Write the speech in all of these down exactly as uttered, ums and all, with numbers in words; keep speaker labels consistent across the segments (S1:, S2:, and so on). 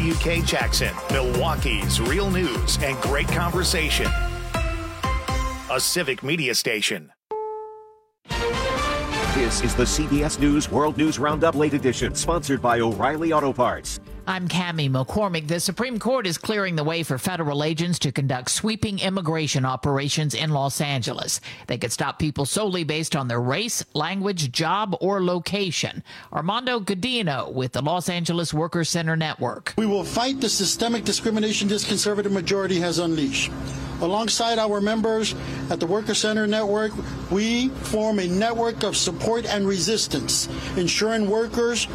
S1: W K Jackson, Milwaukee's real news and great conversation. A Civic Media station.
S2: This is the C B S News World News Roundup Late Edition, sponsored by O'Reilly Auto Parts.
S3: I'm Cammie McCormick. The Supreme Court is clearing the way for federal agents to conduct sweeping immigration operations in Los Angeles. They could stop people solely based on their race, language, job, or location. Armando Godino with the Los Angeles Workers Center Network.
S4: We will fight the systemic discrimination this conservative majority has unleashed. Alongside our members at the Worker Center Network, we form a network of support and resistance, ensuring workers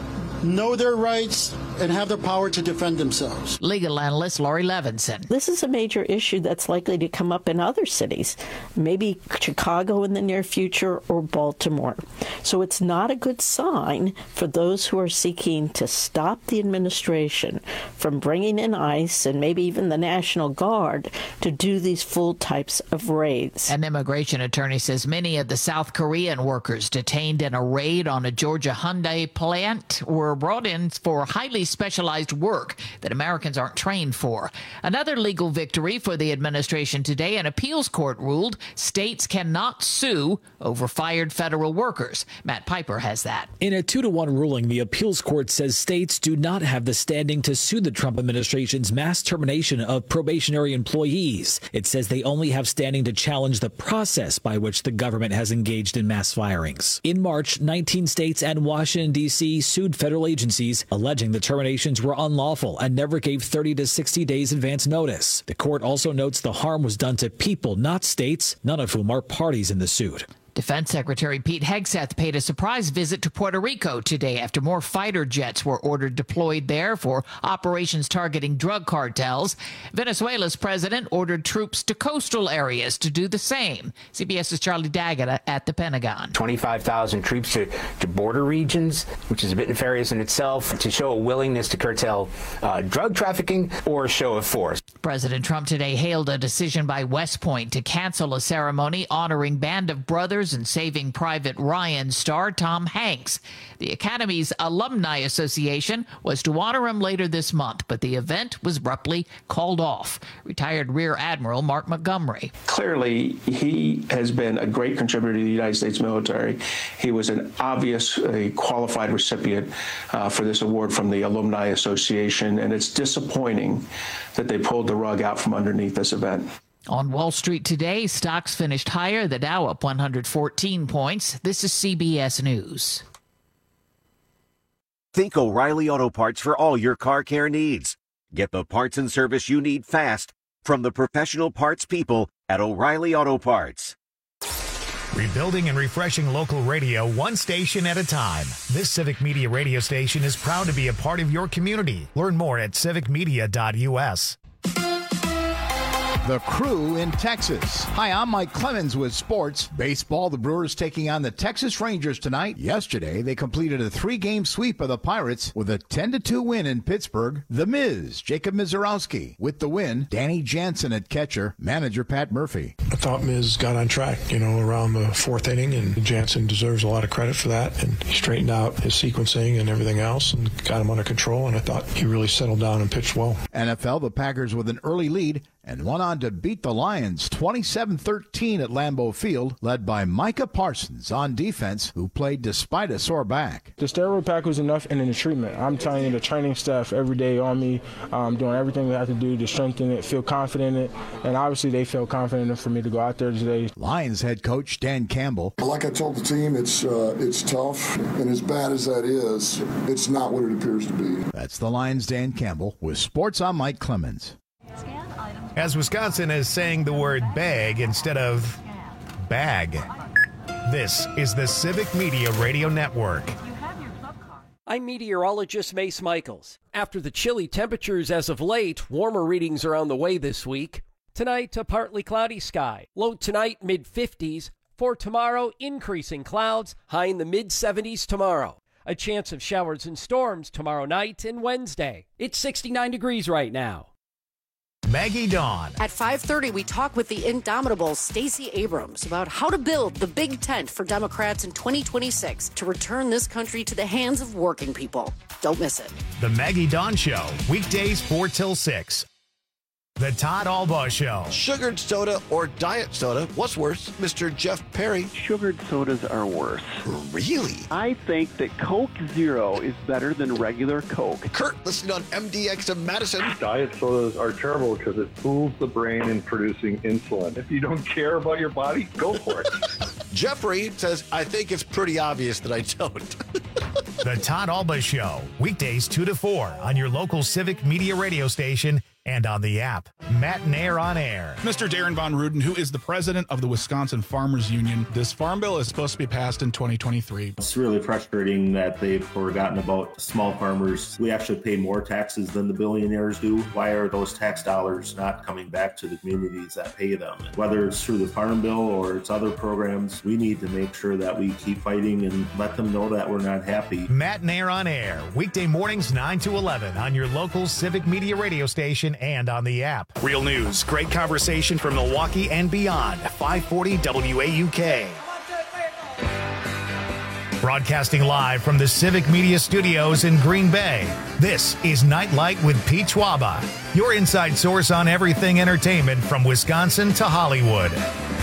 S4: know their rights and have the power to defend themselves.
S3: Legal analyst Laurie Levinson.
S5: This is a major issue that's likely to come up in other cities, maybe Chicago in the near future or Baltimore. So it's not a good sign for those who are seeking to stop the administration from bringing in ICE and maybe even the National Guard to do these full types of raids.
S3: An immigration attorney says many of the South Korean workers detained in a raid on a Georgia Hyundai plant were brought in for highly specialized work that Americans aren't trained for. Another legal victory for the administration today. An appeals court ruled states cannot sue over fired federal workers. Matt Piper has that.
S6: In a two to one ruling, the appeals court says states do not have the standing to sue the Trump administration's mass termination of probationary employees. It says they only have standing to challenge the process by which the government has engaged in mass firings. In March, nineteen states and Washington, D C sued federal agencies alleging the terminations were unlawful and never gave thirty to sixty days advance notice. The court also notes the harm was done to people, not states, none of whom are parties in the suit.
S3: Defense Secretary Pete Hegseth paid a surprise visit to Puerto Rico today after more fighter jets were ordered deployed there for operations targeting drug cartels. Venezuela's president ordered troops to coastal areas to do the same. CBS's Charlie Daggett at the Pentagon.
S7: twenty-five thousand troops to, to border regions, which is a bit nefarious in itself, to show a willingness to curtail uh, drug trafficking or a show of force.
S3: President Trump today hailed a decision by West Point to cancel a ceremony honoring Band of Brothers and Saving Private Ryan star Tom Hanks. The Academy's Alumni Association was to honor him later this month, but the event was abruptly called off. Retired Rear Admiral Mark Montgomery.
S8: Clearly, he has been a great contributor to the United States military. He was an obvious, a qualified recipient uh, for this award from the Alumni Association, and it's disappointing that they pulled the rug out from underneath this event.
S3: On Wall Street today, stocks finished higher, the Dow up one hundred fourteen points. This is C B S News.
S2: Think O'Reilly Auto Parts for all your car care needs. Get the parts and service you need fast from the professional parts people at O'Reilly Auto Parts.
S1: Rebuilding and refreshing local radio one station at a time. This Civic Media radio station is proud to be a part of your community. Learn more at civic media dot U S.
S9: The Crew in Texas. Hi, I'm Mike Clemens with sports. Baseball, the Brewers taking on the Texas Rangers tonight. Yesterday, they completed a three-game sweep of the Pirates with a ten to two win in Pittsburgh. The Miz, Jacob Mizorowski, with the win. Danny Jansen at catcher. Manager Pat Murphy.
S10: I thought Miz got on track, you know, around the fourth inning, and Jansen deserves a lot of credit for that. And he straightened out his sequencing and everything else and got him under control, and I thought he really settled down and pitched well.
S9: N F L, the Packers with an early lead and went on to beat the Lions twenty-seven thirteen at Lambeau Field, led by Micah Parsons on defense, who played despite a sore back.
S11: The steroid pack was enough, and then the treatment. I'm telling you, the training staff every day on me, um, doing everything they have to do to strengthen it, feel confident in it, and obviously they feel confident enough for me to go out there today.
S9: Lions head coach Dan Campbell.
S12: Like I told the team, it's uh, it's tough, and as bad as that is, it's not what it appears to be.
S9: That's the Lions' Dan Campbell. With sports, I'm Mike Clemens.
S1: As Wisconsin is saying the word bag instead of bag. This is the Civic Media Radio Network.
S13: I'm meteorologist Mace Michaels. After the chilly temperatures as of late, warmer readings are on the way this week. Tonight, a partly cloudy sky. Low tonight, mid fifties. For tomorrow, increasing clouds, high in the mid seventies tomorrow. A chance of showers and storms tomorrow night and Wednesday. It's sixty-nine degrees right now.
S1: Maggie Dawn.
S14: At five thirty, we talk with the indomitable Stacey Abrams about how to build the big tent for Democrats in twenty twenty-six to return this country to the hands of working people. Don't miss it.
S1: The Maggie Dawn Show, weekdays four till six. The Todd Albaugh Show.
S15: Sugared soda or diet soda? What's worse, Mister Jeff Perry?
S16: Sugared sodas are worse.
S15: Really?
S16: I think that Coke Zero is better than regular Coke.
S15: Kurt, listening on M D X in Madison.
S17: Diet sodas are terrible because it fools the brain in producing insulin. If you don't care about your body, go for it.
S15: Jeffrey says, I think it's pretty obvious that I don't.
S1: The Todd Albaugh Show, weekdays two to four on your local Civic Media radio station and on the app. Matt Nair on air.
S18: Mister Darren Von Ruden, who is the president of the Wisconsin Farmers Union. This farm bill is supposed to be passed in twenty twenty-three.
S19: It's really frustrating that they've forgotten about small farmers. We actually pay more taxes than the billionaires do. Why are those tax dollars not coming back to the communities that pay them? Whether it's through the farm bill or it's other programs, we need to make sure that we keep fighting and let them know that we're not happy.
S1: Matt Nair on air, weekday mornings nine to eleven on your local Civic Media radio station and on the app. Real news, great conversation from Milwaukee and beyond. five forty W A U K. Broadcasting live from the Civic Media Studios in Green Bay, this is Nightlight with Pete Schwaba, your inside source on everything entertainment from Wisconsin to Hollywood.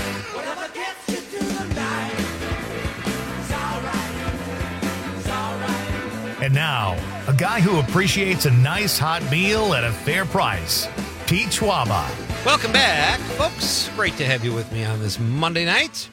S1: And now, a guy who appreciates a nice hot meal at a fair price, Pete Schwaba.
S20: Welcome back, folks. Great to have you with me on this Monday night.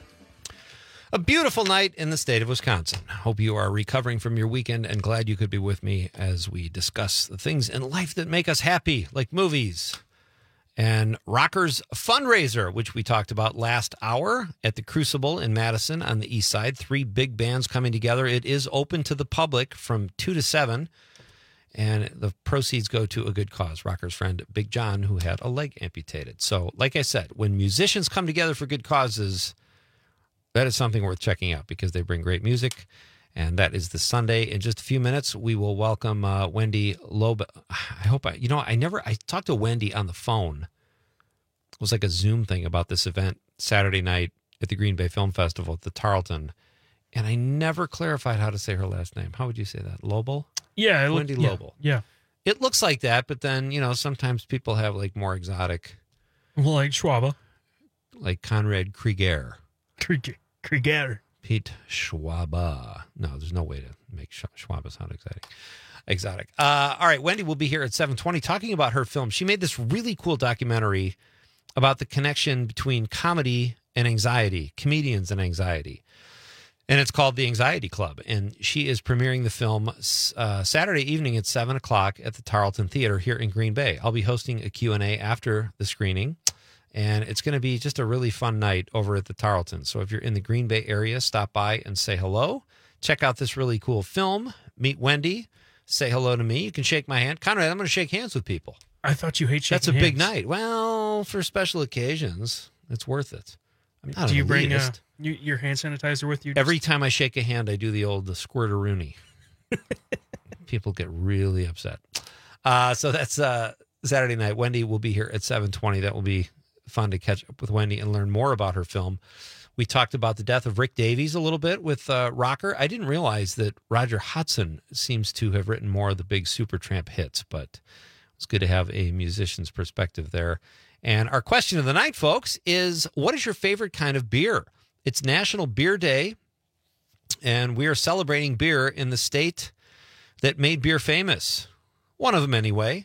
S20: A beautiful night in the state of Wisconsin. Hope you are recovering from your weekend and glad you could be with me as we discuss the things in life that make us happy, like movies. And Rockers fundraiser, which we talked about last hour at the Crucible in Madison on the east side. Three big bands coming together. It is open to the public from two to seven. And the proceeds go to a good cause. Rocker's friend Big John, who had a leg amputated. So, like I said, when musicians come together for good causes, that is something worth checking out because they bring great music. And that is the Sunday. In just a few minutes, we will welcome uh, Wendy Loeb. I hope I, you know, I never, I talked to Wendy on the phone. It was like a Zoom thing about this event Saturday night at the Green Bay Film Festival at the Tarleton. And I never clarified how to say her last name. How would you say that? Lobel?
S21: Yeah. It
S20: Wendy
S21: yeah,
S20: Lobel.
S21: Yeah.
S20: It looks like that, but then, you know, sometimes people have like more exotic.
S21: Well, like Schwaba.
S20: Like Conrad Krieger.
S21: Krieger.
S20: Pete Schwaba. No, there's no way to make Schwaba sound exotic. Exotic. Uh, all right, Wendy will be here at seven twenty talking about her film. She made this really cool documentary about the connection between comedy and anxiety, comedians and anxiety. And it's called The Anxiety Club. And she is premiering the film uh, Saturday evening at seven o'clock at the Tarleton Theater here in Green Bay. I'll be hosting a Q and A after the screening. And it's going to be just a really fun night over at the Tarleton. So if you're in the Green Bay area, stop by and say hello. Check out this really cool film. Meet Wendy. Say hello to me. You can shake my hand. Conrad, I'm going to shake hands with people.
S21: I thought you hate shaking hands.
S20: That's a big night. Well, for special occasions, it's worth it. I'm not
S21: do you
S20: an
S21: bring uh,
S20: elitist.
S21: you, your hand sanitizer with you?
S20: Every time I shake a hand, I do the old the squirteroonie. People get really upset. Uh, so that's uh, Saturday night. Wendy will be here at seven twenty. That will be fun to catch up with Wendy and learn more about her film. We talked about the death of Rick Davies a little bit with uh, Rocker. I didn't realize that Roger Hodgson seems to have written more of the big Supertramp hits, but it's good to have a musician's perspective there. And our question of the night, folks, is what is your favorite kind of beer? It's National Beer Day, and we are celebrating beer in the state that made beer famous. One of them, anyway.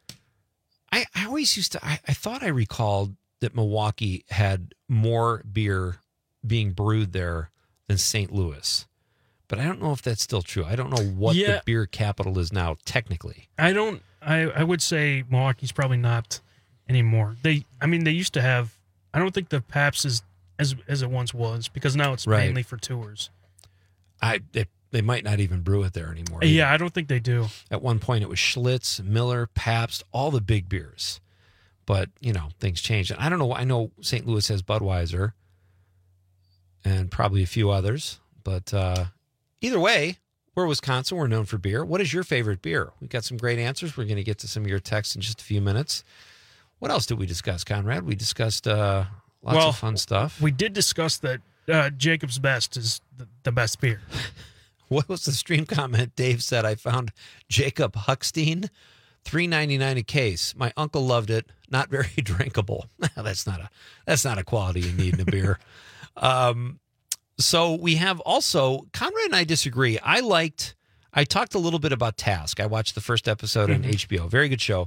S20: I, I always used to, I, I thought I recalled that Milwaukee had more beer being brewed there than Saint Louis. But I don't know if that's still true. I don't know what
S21: Yeah.
S20: the beer capital is now, technically.
S21: I don't. I, I would say Milwaukee's probably not anymore. They. I mean, they used to have. I don't think the Pabst is as as it once was because now it's
S20: Right.
S21: mainly for tours.
S20: I it, They might not even brew it there anymore.
S21: Yeah,
S20: either.
S21: I don't think they do.
S20: At one point, it was Schlitz, Miller, Pabst, all the big beers. But, you know, things changed. And I don't know. I know Saint Louis has Budweiser and probably a few others. But uh, either way, we're Wisconsin. We're known for beer. What is your favorite beer? We've got some great answers. We're going to get to some of your texts in just a few minutes. What else did we discuss, Conrad? We discussed uh, lots
S21: well,
S20: of fun stuff.
S21: We did discuss that uh, Jacob's Best is the, the best beer.
S20: What was the stream comment? Dave said, I found Jacob Huckstein, three ninety-nine a case. My uncle loved it. Not very drinkable. that's not a that's not a quality you need in a beer. Um, so we have also, Conrad and I disagree. I liked, I talked a little bit about Task. I watched the first episode mm-hmm. on H B O. Very good show.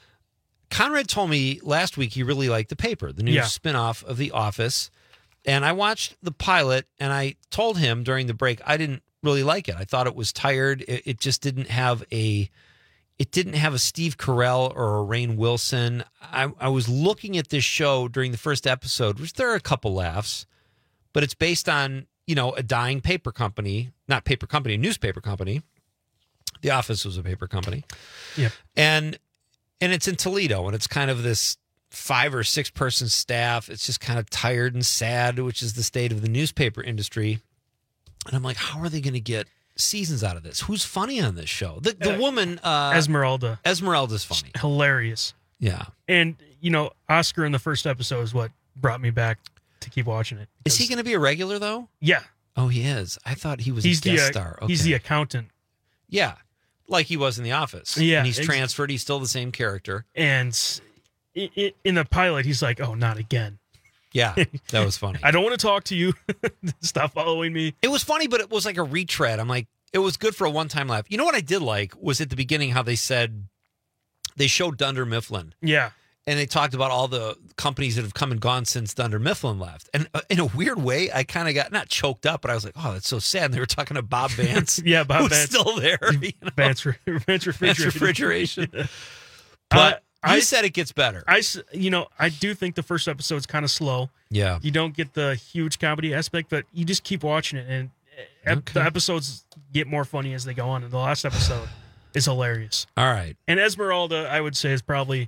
S20: Conrad told me last week he really liked The Paper, the new yeah. spinoff of The Office. And I watched the pilot, and I told him during the break I didn't really like it. I thought it was tired. It, it just didn't have a, it didn't have a Steve Carell or a Rainn Wilson. I, I was looking at this show during the first episode, which there are a couple laughs, but it's based on, you know, a dying paper company, not paper company, a newspaper company. The Office was a paper company.
S21: Yep.
S20: And, and it's in Toledo, and it's kind of this five or six person staff. It's just kind of tired and sad, which is the state of the newspaper industry. And I'm like, how are they going to get seasons out of this? Who's funny on this show? The, the uh, woman, uh,
S21: Esmeralda.
S20: Esmeralda's funny,
S21: hilarious.
S20: Yeah,
S21: and you know, Oscar in the first episode is what brought me back to keep watching it.
S20: Is he going to be a regular though?
S21: Yeah.
S20: Oh, he is. I thought he was
S21: he's
S20: a guest
S21: the,
S20: star. Okay.
S21: He's the accountant.
S20: Yeah, like he was in The Office.
S21: Yeah,
S20: and he's
S21: ex-
S20: transferred. He's still the same character.
S21: And it, it, in the pilot, he's like, "Oh, not again."
S20: Yeah, that was funny.
S21: I don't want to talk to you. Stop following me.
S20: It was funny, but it was like a retread. I'm like, it was good for a one-time laugh. You know what I did like was at the beginning how they said, they showed Dunder Mifflin.
S21: Yeah.
S20: And they talked about all the companies that have come and gone since Dunder Mifflin left. And uh, in a weird way, I kind of got, not choked up, but I was like, oh, that's so sad. And they were talking to Bob Vance.
S21: yeah, Bob
S20: who's
S21: Vance.
S20: still there. You know?
S21: Vance, Vance Refrigeration.
S20: Vance Refrigeration. But... Uh, You I said it gets better.
S21: I, you know, I do think the first episode's kind of slow.
S20: Yeah.
S21: You don't get the huge comedy aspect, but you just keep watching it, and okay. the episodes get more funny as they go on. And the last episode is hilarious.
S20: All right.
S21: And Esmeralda, I would say, is probably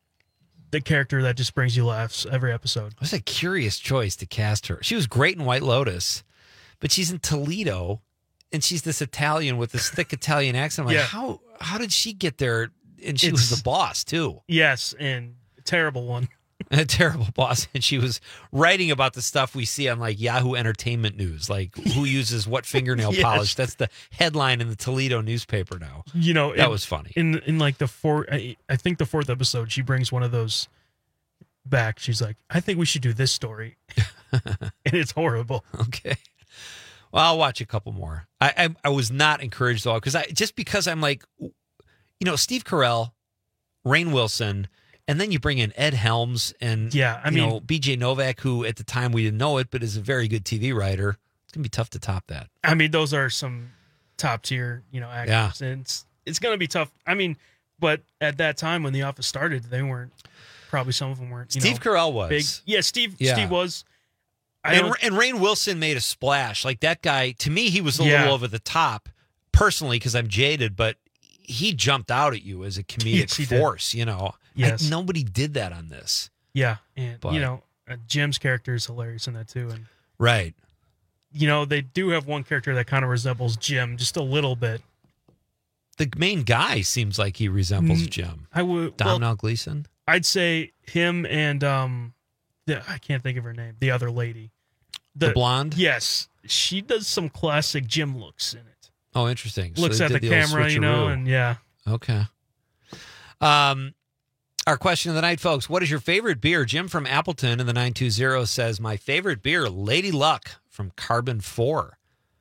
S21: the character that just brings you laughs every episode.
S20: It was a curious choice to cast her. She was great in White Lotus, but she's in Toledo, and she's this Italian with this thick Italian accent. I'm like,
S21: yeah.
S20: how how did she get there? And she
S21: It's,
S20: was the boss, too.
S21: Yes, and a terrible one.
S20: A terrible boss. And she was writing about the stuff we see on, like, Yahoo Entertainment News, like who uses what fingernail
S21: yes.
S20: polish. That's the headline in the Toledo newspaper now.
S21: You know,
S20: that
S21: in,
S20: was funny.
S21: In in like the fourth, I, I think the fourth episode, she brings one of those back. She's like, I think we should do this story. And it's horrible.
S20: Okay. Well, I'll watch a couple more. I I, I was not encouraged, though, because I just because I'm like, you know, Steve Carell, Rainn Wilson, and then you bring in Ed Helms and
S21: yeah, I
S20: you
S21: mean,
S20: know, B J Novak, who at the time we didn't know it, but is a very good T V writer. It's going to be tough to top that.
S21: I mean, those are some top tier, you know, actors.
S20: Yeah.
S21: And it's, it's going to be tough. I mean, but at that time when The Office started, they weren't, probably some of them weren't. You
S20: Steve
S21: know,
S20: Carell was.
S21: Big. Yeah, Steve,
S20: Yeah.
S21: Steve was. I
S20: And,
S21: don't,
S20: and Rainn Wilson made a splash. Like that guy, to me, he was a
S21: Yeah.
S20: little over the top, personally, because I'm jaded, but he jumped out at you as a comedic
S21: Yes, he did.
S20: force, you know.
S21: Yes.
S20: I, nobody did that on this.
S21: yeah. And,
S20: But-
S21: you know, uh, Jim's character is hilarious in that too. And,
S20: Right.
S21: you know, they do have one character that kind of resembles Jim just a little bit.
S20: The main guy seems like he resembles
S21: Mm,
S20: Jim.
S21: I would, well,
S20: Domhnall Gleeson?
S21: I'd say him and, um, the, I can't think of her name, the other lady.
S20: The blonde?
S21: Yes. She does some classic Jim looks in it.
S20: Oh, interesting. So
S21: Looks
S20: they
S21: at the
S20: did old
S21: camera, you know,
S20: switcheroo.
S21: and yeah.
S20: Okay. Um, our question of the night, folks. What is your favorite beer? Jim from Appleton in the nine two zero says, my favorite beer, Lady Luck from Carbon four.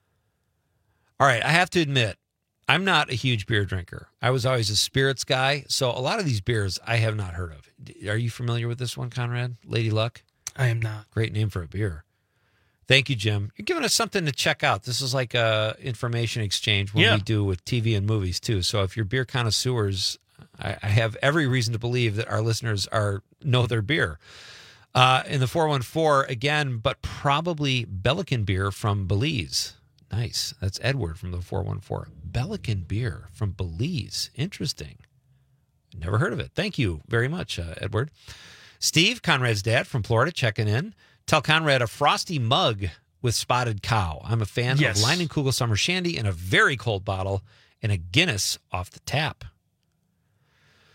S20: All right, I have to admit, I'm not a huge beer drinker. I was always a spirits guy, so a lot of these beers I have not heard of. Are you familiar with this one, Conrad? Lady Luck?
S21: I am not.
S20: Great name for a beer. Thank you, Jim. You're giving us something to check out. This is like a information exchange when
S21: Yeah.
S20: we do with T V and movies, too. So if you're beer connoisseurs, I, I have every reason to believe that our listeners are know their beer. Uh, in the four one four, again, but probably Bellican beer from Belize. Nice. That's Edward from the four one four. Bellican beer from Belize. Interesting. Never heard of it. Thank you very much, uh, Edward. Steve, Conrad's dad from Florida, checking in. Tell Conrad a frosty mug with spotted cow. I'm a fan
S21: Yes.
S20: of Leinenkugel Summer Shandy in a very cold bottle and a Guinness off the tap.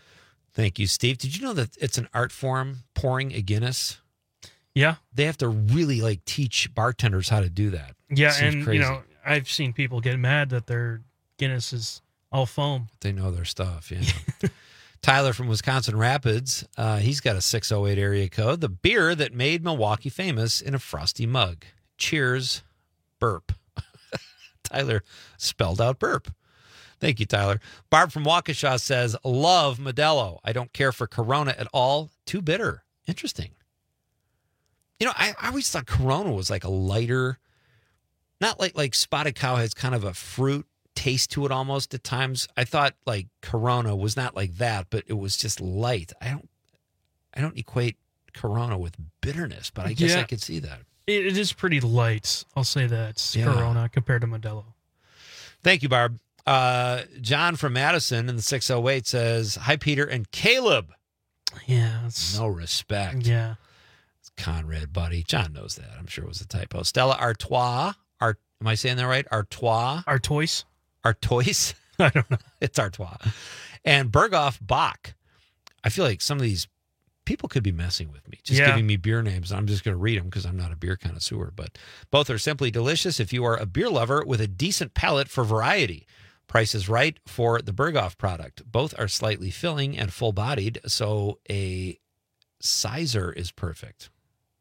S20: Thank you, Steve. Did you know that it's an art form, pouring a Guinness?
S21: Yeah.
S20: They have to really like teach bartenders how to do that.
S21: Yeah,
S20: Seems
S21: and
S20: crazy.
S21: you know, I've seen people get mad that their Guinness is all foam.
S20: They know their stuff, yeah. Tyler from Wisconsin Rapids, uh, he's got a six oh eight area code. The beer that made Milwaukee famous in a frosty mug. Cheers, burp. Tyler spelled out burp. Thank you, Tyler. Barb from Waukesha says, love Modelo. I don't care for Corona at all. Too bitter. Interesting. You know, I, I always thought Corona was like a lighter, not like like Spotted Cow has kind of a fruit taste to it almost at times. I thought like Corona was not like that, but it was just light. I don't I don't equate Corona with bitterness, but I guess
S21: Yeah.
S20: I could see that.
S21: It, it is pretty light. I'll say that.
S20: Yeah.
S21: Corona compared to Modelo.
S20: Thank you, Barb. Uh, John from Madison in the six oh eight says, hi, Peter and Caleb.
S21: Yeah. It's,
S20: No respect.
S21: yeah.
S20: It's Conrad, buddy. John knows that. I'm sure it was a typo. Stella Artois. Art, am I saying that right? Artois?
S21: Artois?
S20: Artois?
S21: I don't know.
S20: It's Artois. And Berghoff Bach. I feel like some of these people could be messing with me, just
S21: Yeah.
S20: giving me beer names. I'm just going to read them because I'm not a beer connoisseur. But both are simply delicious if you are a beer lover with a decent palate for variety. Price is right for the Berghoff product. Both are slightly filling and full-bodied, so a sizer is perfect.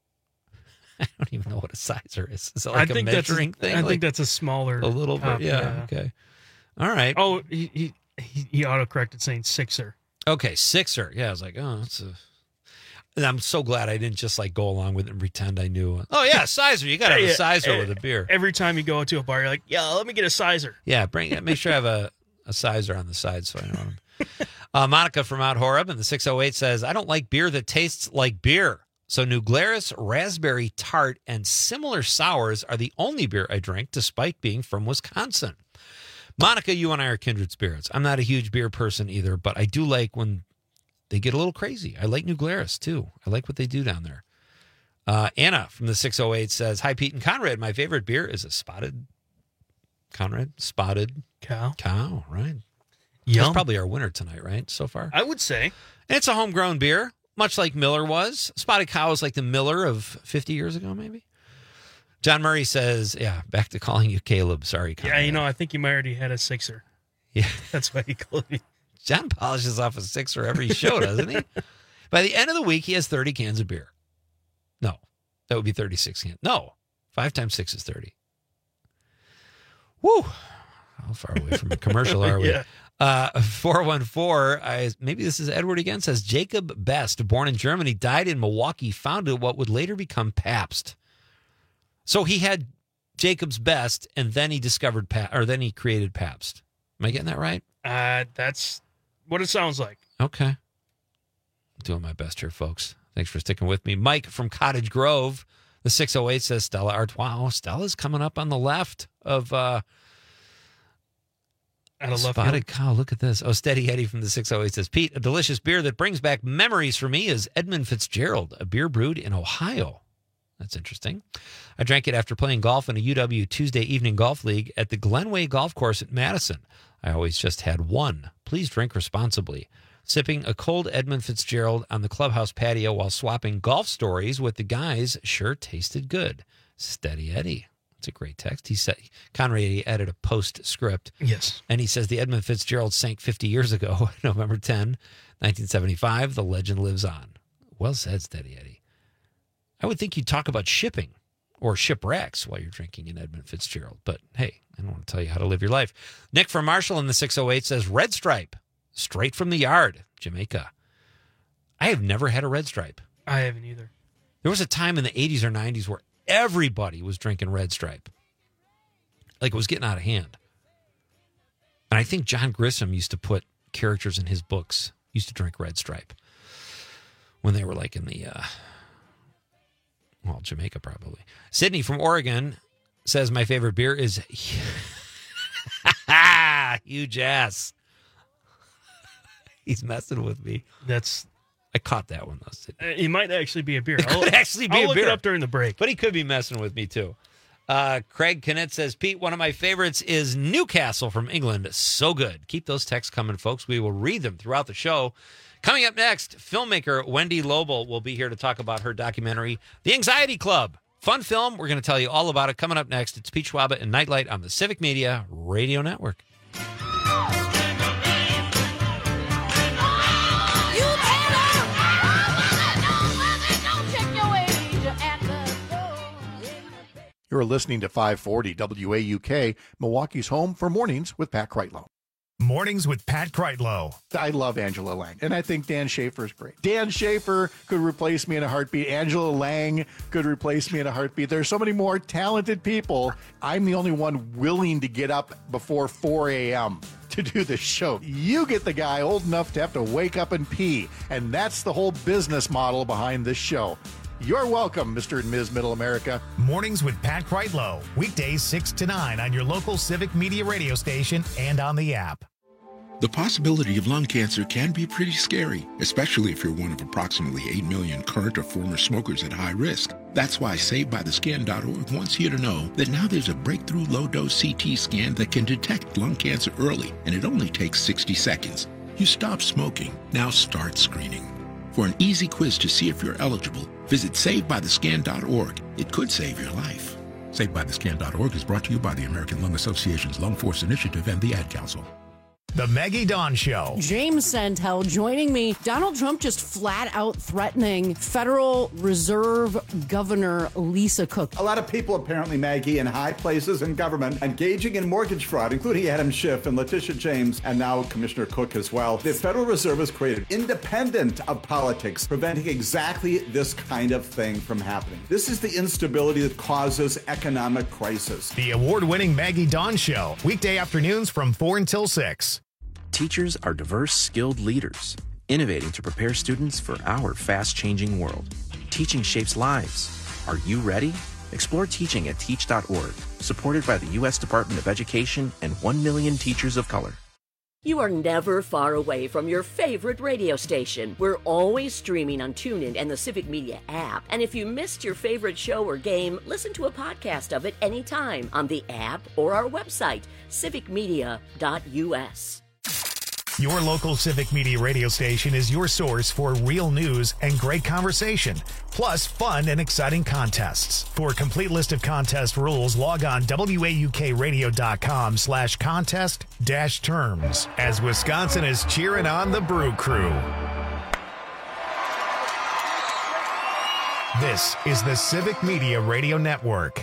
S20: I don't even know what a sizer is. Is it like
S21: I
S20: a
S21: think that's a-
S20: measuring thing?
S21: I
S20: Like
S21: think that's a smaller.
S20: a little
S21: cup,
S20: bit. Yeah, Okay. All right.
S21: Oh, he he, he, he auto-corrected saying sixer.
S20: Okay, sixer. Yeah, I was like, oh, that's a. And I'm so glad I didn't just like go along with it and pretend I knew. Oh yeah, sizer. You got to have
S21: Yeah,
S20: a sizer
S21: eh,
S20: with a beer.
S21: Every time you go into a bar, you're like, yeah, let me get a sizer.
S20: Yeah, bring it. Make sure I have a, a sizer on the side so I know them. uh, Monica from Mount Horeb in the six oh eight says, I don't like beer that tastes like beer. So New Glarus, Raspberry Tart, and similar sours are the only beer I drink, despite being from Wisconsin. Monica, you and I are kindred spirits. I'm not a huge beer person either, but I do like when they get a little crazy. I like New Glarus, too. I like what they do down there. Uh, Anna from the six oh eight says, hi, Pete and Conrad. My favorite beer is a spotted, Conrad, spotted
S21: cow.
S20: Cow, right?
S21: Yum.
S20: That's probably our winner tonight, right, so far?
S21: I would say.
S20: And it's a homegrown beer, much like Miller was. Spotted Cow is like the Miller of fifty years ago, maybe. John Murray says, yeah, back to calling you Caleb. Sorry, Conrad.
S21: Yeah, you know, I think you might already had a sixer.
S20: Yeah.
S21: That's why he called me.
S20: John polishes off a sixer every show, doesn't he? By the end of the week, he has thirty cans of beer. No, that would be thirty-six cans. No, five times six is thirty. Woo! How far away from a commercial are we?
S21: Yeah.
S20: Uh, four one four, I, maybe this is Edward again, says Jacob Best, born in Germany, died in Milwaukee, founded what would later become Pabst. So he had Jacob's Best, and then he discovered Pabst, or then he created Pabst. Am I getting that right?
S21: Uh, that's what it sounds like.
S20: Okay. I'm doing my best here, folks. Thanks for sticking with me. Mike from Cottage Grove, the six oh eight says Stella Artois. Wow, Stella's coming up on the left of uh,
S21: Out of left
S20: Spotted
S21: field.
S20: Cow. Look at this. Oh, Steady Eddie from the six oh eight says, Pete, a delicious beer that brings back memories for me is Edmund Fitzgerald, a beer brewed in Ohio. That's interesting. I drank it after playing golf in a U W Tuesday evening golf league at the Glenway Golf Course at Madison. I always just had one. Please drink responsibly. Sipping a cold Edmund Fitzgerald on the clubhouse patio while swapping golf stories with the guys sure tasted good. Steady Eddie. That's a great text. He said, Conrad added a postscript.
S21: Yes.
S20: And he says the Edmund Fitzgerald sank fifty years ago, November tenth, nineteen seventy-five. The legend lives on. Well said, Steady Eddie. I would think you'd talk about shipping or shipwrecks while you're drinking an Edmund Fitzgerald. But hey, I don't want to tell you how to live your life. Nick from Marshall in the six oh eight says Red Stripe, straight from the yard, Jamaica. I have never had a Red Stripe.
S21: I haven't either.
S20: There was a time in the eighties or nineties where everybody was drinking Red Stripe. Like it was getting out of hand. And I think John Grisham used to put characters in his books, used to drink Red Stripe when they were like in the... Uh, Well, Jamaica probably. Sydney from Oregon says my favorite beer is huge ass. He's messing with me.
S21: That's
S20: I caught that one though. Sydney.
S21: uh, it might actually be a beer.
S20: It
S21: I'll,
S20: could actually be
S21: I'll
S20: a
S21: look
S20: beer
S21: it up during the break.
S20: But he could be messing with me too. Uh, Craig Kennett says, Pete, one of my favorites is Newcastle from England. So good. Keep those texts coming, folks. We will read them throughout the show. Coming up next, filmmaker Wendy Lobel will be here to talk about her documentary, The Anxiety Club. Fun film. We're going to tell you all about it. Coming up next, it's Pete Schwaba and Nightlight on the Civic Media Radio Network.
S9: You're listening to five forty W A U K, Milwaukee's home for Mornings with Pat Kreitlow.
S1: Mornings with Pat Kreitlow.
S9: I love Angela Lang, and I think Dan Schaefer is great. Dan Schaefer could replace me in a heartbeat. Angela Lang could replace me in a heartbeat. There's so many more talented people. I'm the only one willing to get up before four a.m. to do this show. You get the guy old enough to have to wake up and pee, and that's the whole business model behind this show. You're welcome, Mister and Miz Middle America.
S1: Mornings with Pat Kreitlow. Weekdays six to nine on your local Civic Media radio station and on the app.
S4: The possibility of lung cancer can be pretty scary, especially if you're one of approximately eight million current or former smokers at high risk. That's why Saved By The Scan dot org wants you to know that now there's a breakthrough low-dose C T scan that can detect lung cancer early, and it only takes sixty seconds. You stop smoking, now start screening. For an easy quiz to see if you're eligible, visit Saved By The Scan dot org. It could save your life. Saved By The Scan dot org is brought to you by the American Lung Association's Lung Force Initiative and the Ad Council.
S1: The Maggie Dawn Show.
S14: James Santel joining me. Donald Trump just flat out threatening Federal Reserve Governor Lisa Cook.
S22: A lot of people, apparently, Maggie, in high places in government engaging in mortgage fraud, including Adam Schiff and Letitia James, and now Commissioner Cook as well. The Federal Reserve was created independent of politics, preventing exactly this kind of thing from happening. This is the instability that causes economic crisis.
S1: The award-winning Maggie Dawn Show. Weekday afternoons from four until six.
S23: Teachers are diverse, skilled leaders, innovating to prepare students for our fast-changing world. Teaching shapes lives. Are you ready? Explore teaching at teach dot org, supported by the U S Department of Education and one million teachers of color.
S24: You are never far away from your favorite radio station. We're always streaming on TuneIn and the Civic Media app. And if you missed your favorite show or game, listen to a podcast of it anytime on the app or our website, civic media dot U S.
S1: Your local Civic Media radio station is your source for real news and great conversation, plus fun and exciting contests. For a complete list of contest rules, log on W A U K radio dot com slash contest dash terms as Wisconsin is cheering on the Brew Crew. This is the Civic Media Radio Network.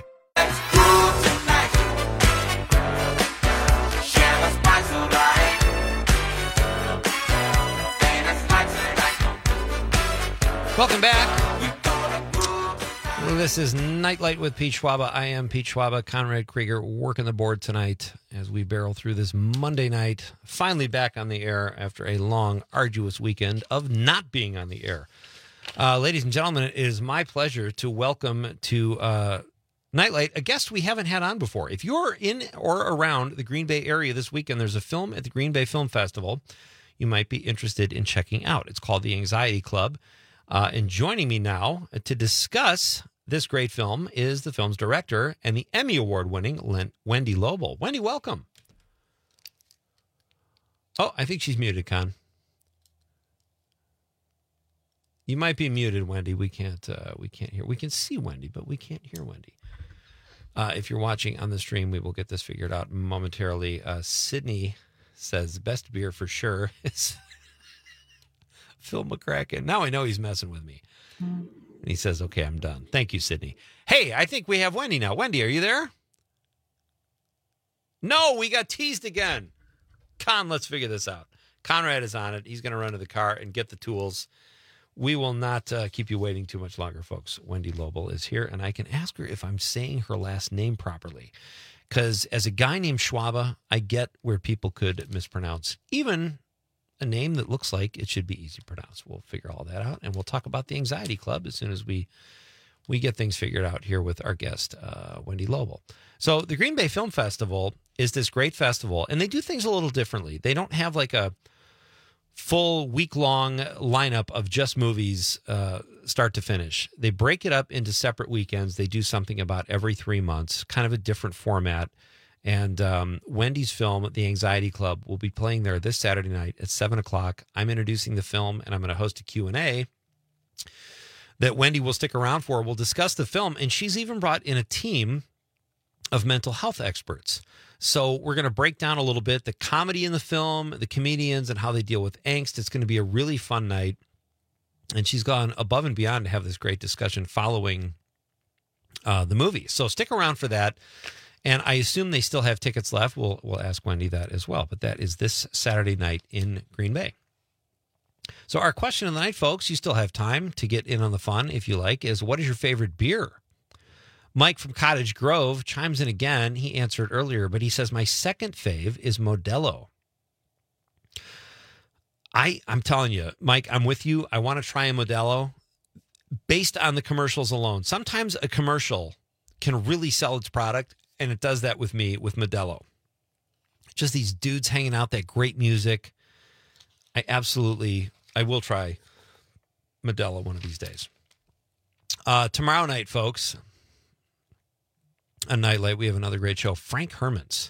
S20: Welcome back. This is Nightlight with Pete Schwaba. I am Pete Schwaba. Conrad Krieger working the board tonight as we barrel through this Monday night. Finally back on the air after a long, arduous weekend of not being on the air. Uh, ladies and gentlemen, it is my pleasure to welcome to uh, Nightlight a guest we haven't had on before. If you're in or around the Green Bay area this weekend, there's a film at the Green Bay Film Festival you might be interested in checking out. It's called The Anxiety Club. Uh, and joining me now to discuss this great film is the film's director and the Emmy Award-winning Wendy Lobel. Wendy, welcome. Oh, I think she's muted, Con. You might be muted, Wendy. We can't. Uh, we can't hear. We can see Wendy, but we can't hear Wendy. Uh, if you're watching on the stream, we will get this figured out momentarily. Uh, Sydney says best beer for sure is Phil McCracken. Now I know he's messing with me. And he says, okay, I'm done. Thank you, Sydney. Hey, I think we have Wendy now. Wendy, are you there? No, we got teased again. Con, let's figure this out. Conrad is on it. He's going to run to the car and get the tools. We will not uh, keep you waiting too much longer, folks. Wendy Lobel is here, and I can ask her if I'm saying her last name properly. Because as a guy named Schwaba, I get where people could mispronounce even a name that looks like it should be easy to pronounce. We'll figure all that out, and we'll talk about the Anxiety Club as soon as we we get things figured out here with our guest, uh, Wendy Lobel. So the Green Bay Film Festival is this great festival, and they do things a little differently. They don't have like a full week-long lineup of just movies, uh, start to finish. They break it up into separate weekends. They do something about every three months, kind of a different format. And um, Wendy's film, The Anxiety Club, will be playing there this Saturday night at seven o'clock. I'm introducing the film, and I'm going to host a Q and A that Wendy will stick around for. We'll discuss the film, and she's even brought in a team of mental health experts. So we're going to break down a little bit the comedy in the film, the comedians, and how they deal with angst. It's going to be a really fun night. And she's gone above and beyond to have this great discussion following uh, the movie. So stick around for that. And I assume they still have tickets left. We'll we'll ask Wendy that as well. But that is this Saturday night in Green Bay. So our question of the night, folks, you still have time to get in on the fun if you like, is what is your favorite beer? Mike from Cottage Grove chimes in again. He answered earlier, but he says, my second fave is Modelo. I, I'm telling you, Mike, I'm with you. I want to try a Modelo based on the commercials alone. Sometimes a commercial can really sell its product, and it does that with me with Modelo. Just these dudes hanging out, that great music. I absolutely, I will try Modelo one of these days. Uh, tomorrow night, folks, on Nightlight, we have another great show. Frank Hermans.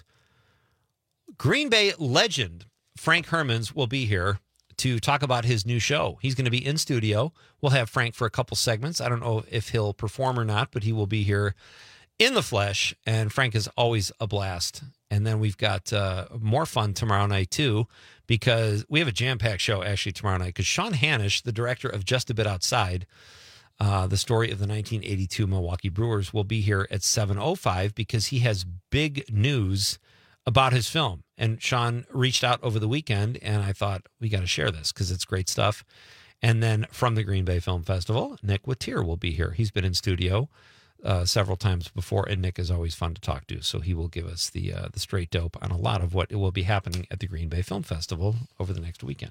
S20: Green Bay legend Frank Hermans will be here to talk about his new show. He's going to be in studio. We'll have Frank for a couple segments. I don't know if he'll perform or not, but he will be here in the flesh, and Frank is always a blast. And then we've got uh, more fun tomorrow night, too, because we have a jam-packed show, actually, tomorrow night, because Sean Hanisch, the director of Just a Bit Outside, uh, the story of the nineteen eighty-two Milwaukee Brewers, will be here at seven oh five because he has big news about his film. And Sean reached out over the weekend, and I thought, we got to share this because it's great stuff. And then from the Green Bay Film Festival, Nick Wattier will be here. He's been in studio uh, several times before, and Nick is always fun to talk to. So he will give us the uh, the straight dope on a lot of what will be happening at the Green Bay Film Festival over the next weekend.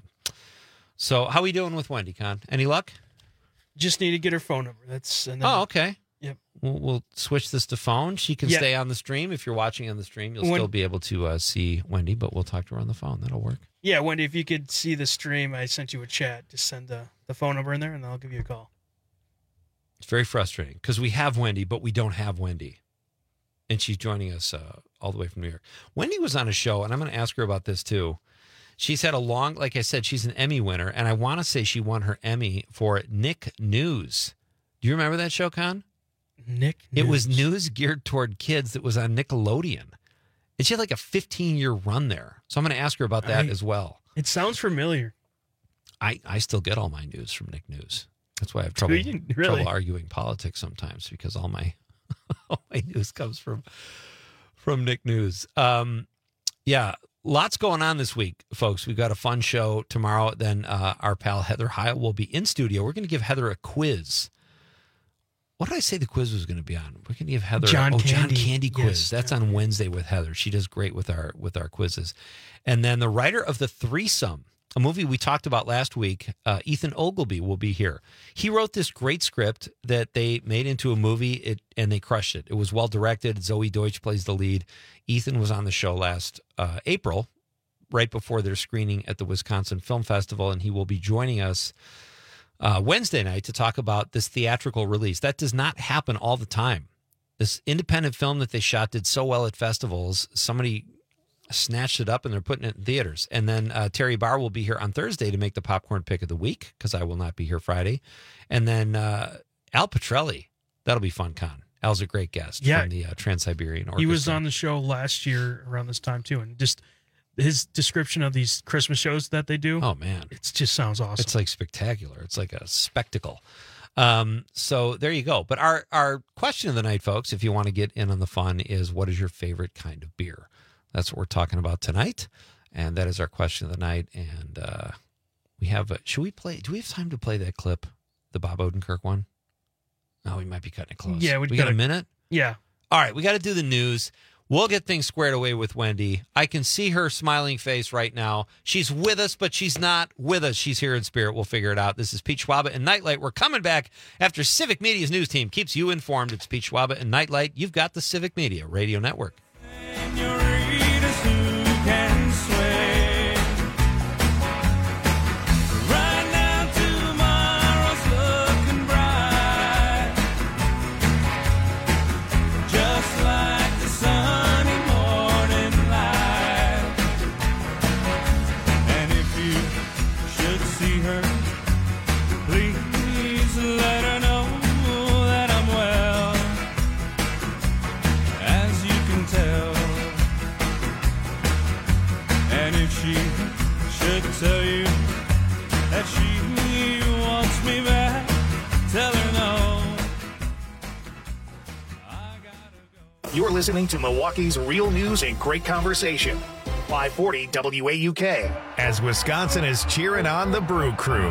S20: So how are we doing with Wendy, Con? Any luck?
S21: Just need to get her phone number. That's and then,
S20: Oh, okay.
S21: Yep.
S20: We'll, we'll switch this to phone. She can
S21: Yeah.
S20: stay on the stream. If you're watching on the stream, you'll
S21: When-
S20: still be able to uh, see Wendy, but we'll talk to her on the phone. That'll work.
S21: Yeah, Wendy, if you could see the stream, I sent you a chat. Just send the, the phone number in there, and I'll give you a call.
S20: It's very frustrating because we have Wendy, but we don't have Wendy. And she's joining us uh, all the way from New York. Wendy was on a show, and I'm going to ask her about this too. She's had a long, like I said, she's an Emmy winner, and I want to say she won her Emmy for Nick News. Do you remember that show, Con?
S21: Nick
S20: It
S21: News.
S20: was news geared toward kids that was on Nickelodeon. And she had like a fifteen-year run there. So I'm going to ask her about that
S21: I-
S20: as well.
S21: It sounds familiar.
S20: I, I still get all my news from Nick News. That's why I have trouble,
S21: you? Really?
S20: trouble arguing politics sometimes because all my all my news comes from from Nick News. Um, yeah, lots going on this week, folks. We've got a fun show tomorrow. Then uh, our pal Heather Heil will be in studio. We're going to give Heather a quiz. What did I say the quiz was going to be on? We're going to give Heather
S21: John
S20: oh John
S21: Candy.
S20: Candy quiz.
S21: Yes,
S20: That's
S21: John
S20: on Wednesday with Heather. She does great with our with our quizzes. And then the writer of The Threesome, a movie we talked about last week, uh, Ethan Ogilvy will be here. He wrote this great script that they made into a movie, it, and they crushed it. It was well directed. Zoe Deutsch plays the lead. Ethan was on the show last uh, April, right before their screening at the Wisconsin Film Festival, and he will be joining us uh, Wednesday night to talk about this theatrical release. That does not happen all the time. This independent film that they shot did so well at festivals, somebody snatched it up and they're putting it in theaters. And then uh, Terry Barr will be here on Thursday to make the popcorn pick of the week because I will not be here Friday. And then uh, Al Petrelli, that'll be fun, Con. Al's a great guest
S21: Yeah.
S20: from the uh, Trans-Siberian Orchestra.
S21: He was on the show last year around this time, too. And just his description of these Christmas shows that they do.
S20: Oh, man.
S21: It just sounds awesome.
S20: It's like spectacular. It's like a spectacle. Um, so there you go. But our, our question of the night, folks, if you want to get in on the fun, is what is your favorite kind of beer? That's what we're talking about tonight. And that is our question of the night. And uh, we have, a, should we play, do we have time to play that clip, the Bob Odenkirk one? No, we might be cutting it close.
S21: Yeah,
S20: we
S21: we
S20: got
S21: gotta-
S20: a minute?
S21: Yeah.
S20: All right, we got to do the news. We'll get things squared away with Wendy. I can see her smiling face right now. She's with us, but she's not with us. She's here in spirit. We'll figure it out. This is Pete Schwaba and Nightlight. We're coming back after Civic Media's news team keeps you informed. It's Pete Schwaba and Nightlight. You've got the Civic Media Radio Network.
S1: You're listening to Milwaukee's real news and great conversation. five forty W A U K. As Wisconsin is cheering on the Brew Crew.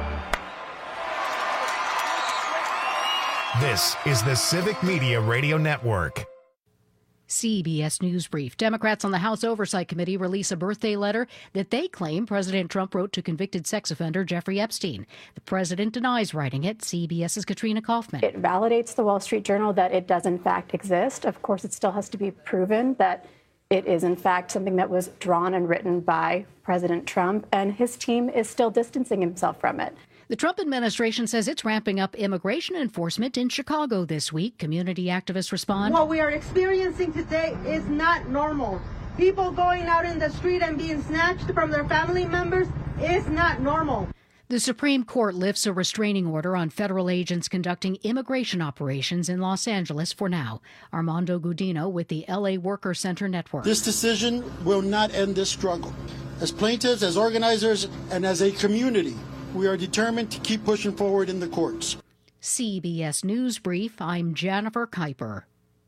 S1: This is the Civic Media Radio Network.
S5: C B S News Brief. Democrats on the House Oversight Committee release a birthday letter that they claim President Trump wrote to convicted sex offender Jeffrey Epstein. The president denies writing it. CBS's Katrina Kaufman.
S6: It validates the Wall Street Journal that it does in fact exist. Of course, it still has to be proven that it is in fact something that was drawn and written by President Trump, and his team is still distancing himself from it.
S5: The Trump administration says it's ramping up immigration enforcement in Chicago this week. Community activists respond.
S7: What we are experiencing today is not normal. People going out in the street and being snatched from their family members is not normal.
S5: The Supreme Court lifts a restraining order on federal agents conducting immigration operations in Los Angeles for now. Armando Gudino with the L A Worker Center Network.
S8: This decision will not end this struggle. As plaintiffs, as organizers, and as a community, we are determined to keep pushing forward in the courts.
S5: C B S News Brief, I'm Jennifer Kuiper.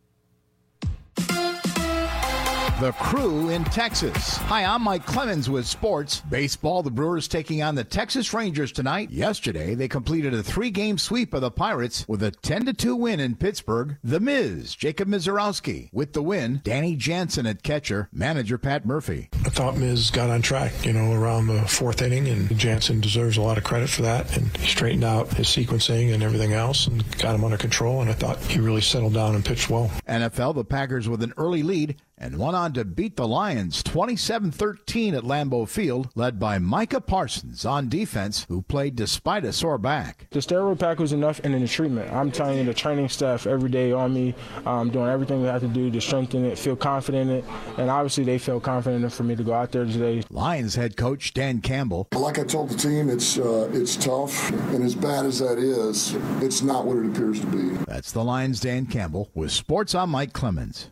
S9: The Crew in Texas. Hi, I'm Mike Clemens with sports. Baseball, the Brewers taking on the Texas Rangers tonight. Yesterday, they completed a three-game sweep of the Pirates with a ten to two win in Pittsburgh. The Miz, Jacob Mizorowski. With the win, Danny Jansen at catcher, manager Pat Murphy.
S10: I thought Miz got on track, you know, around the fourth inning, and Jansen deserves a lot of credit for that. And he straightened out his sequencing and everything else and got him under control, and I thought he really settled down and pitched well.
S9: N F L, the Packers with an early lead and went on to beat the Lions twenty-seven thirteen at Lambeau Field, led by Micah Parsons on defense, who played despite a sore back.
S11: The steroid pack was enough, and in the treatment. I'm telling you, the training staff every day on me, um, doing everything they have to do to strengthen it, feel confident in it, and obviously they felt confident enough for me to go out there today.
S9: Lions head coach Dan Campbell.
S12: Like I told the team, it's uh, it's tough, and as bad as that is, it's not what it appears to be.
S9: That's the Lions' Dan Campbell. With sports, I'm Mike Clemens.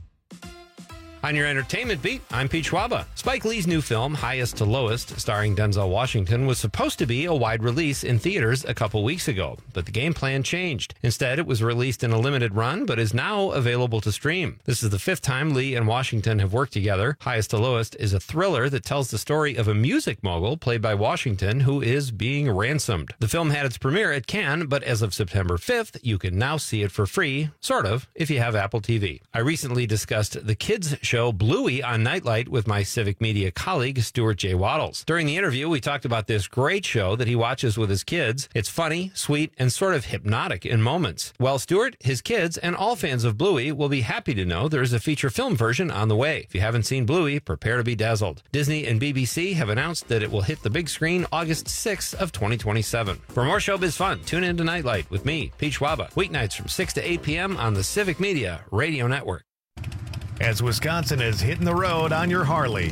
S20: On your entertainment beat, I'm Pete Schwaba. Spike Lee's new film, Highest to Lowest, starring Denzel Washington, was supposed to be a wide release in theaters a couple weeks ago, but the game plan changed. Instead, it was released in a limited run, but is now available to stream. This is the fifth time Lee and Washington have worked together. Highest to Lowest is a thriller that tells the story of a music mogul played by Washington who is being ransomed. The film had its premiere at Cannes, but as of September fifth, you can now see it for free, sort of, if you have Apple T V. I recently discussed the kids' show Bluey on Nightlight with my Civic Media colleague, Stuart J. Waddles. During the interview, we talked about this great show that he watches with his kids. It's funny, sweet, and sort of hypnotic in moments. Well, Stuart, his kids, and all fans of Bluey will be happy to know there is a feature film version on the way. If you haven't seen Bluey, prepare to be dazzled. Disney and B B C have announced that it will hit the big screen August sixth of twenty twenty-seven. For more showbiz fun, tune in to Nightlight with me, Pete Schwaba, weeknights from six to eight p.m. on the Civic Media Radio Network.
S1: As Wisconsin is hitting the road on your Harley.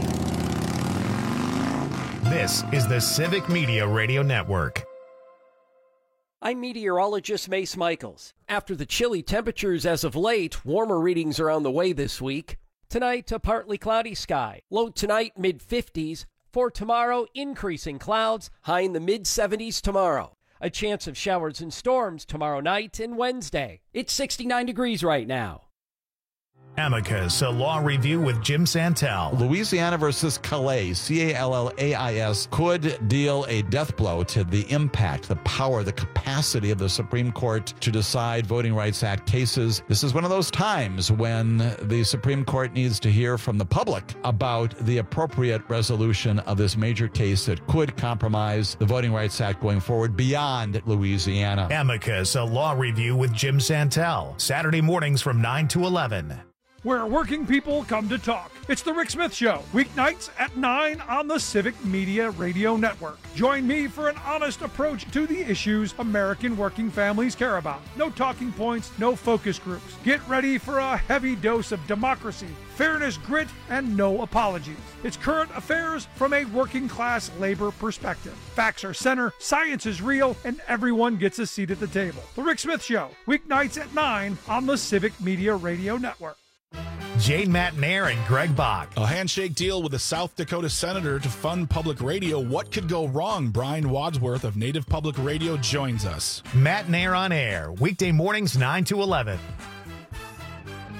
S1: This is the Civic Media Radio Network.
S13: I'm meteorologist Mace Michaels. After the chilly temperatures as of late, warmer readings are on the way this week. Tonight, a partly cloudy sky. Low tonight, mid fifties. For tomorrow, increasing clouds, high in the mid seventies tomorrow. A chance of showers and storms tomorrow night and Wednesday. It's sixty-nine degrees right now.
S1: Amicus, a law review with Jim Santel.
S25: Louisiana versus Calais, C A L L A I S, could deal a death blow to the impact, the power, the capacity of the Supreme Court to decide Voting Rights Act cases. This is one of those times when the Supreme Court needs to hear from the public about the appropriate resolution of this major case that could compromise the Voting Rights Act going forward beyond Louisiana.
S1: Amicus, a law review with Jim Santel. Saturday mornings from nine to eleven.
S26: Where working people come to talk. It's The Rick Smith Show, weeknights at nine on the Civic Media Radio Network. Join me for an honest approach to the issues American working families care about. No talking points, no focus groups. Get ready for a heavy dose of democracy, fairness, grit, and no apologies. It's current affairs from a working class labor perspective. Facts are center, science is real, and everyone gets a seat at the table. The Rick Smith Show, weeknights at nine on the Civic Media Radio Network.
S1: Jane McNair and Greg Bach.
S18: A handshake deal with a South Dakota senator to fund public radio. What could go wrong? Brian Wadsworth of Native Public Radio joins us.
S1: McNair on air, weekday mornings nine to eleven.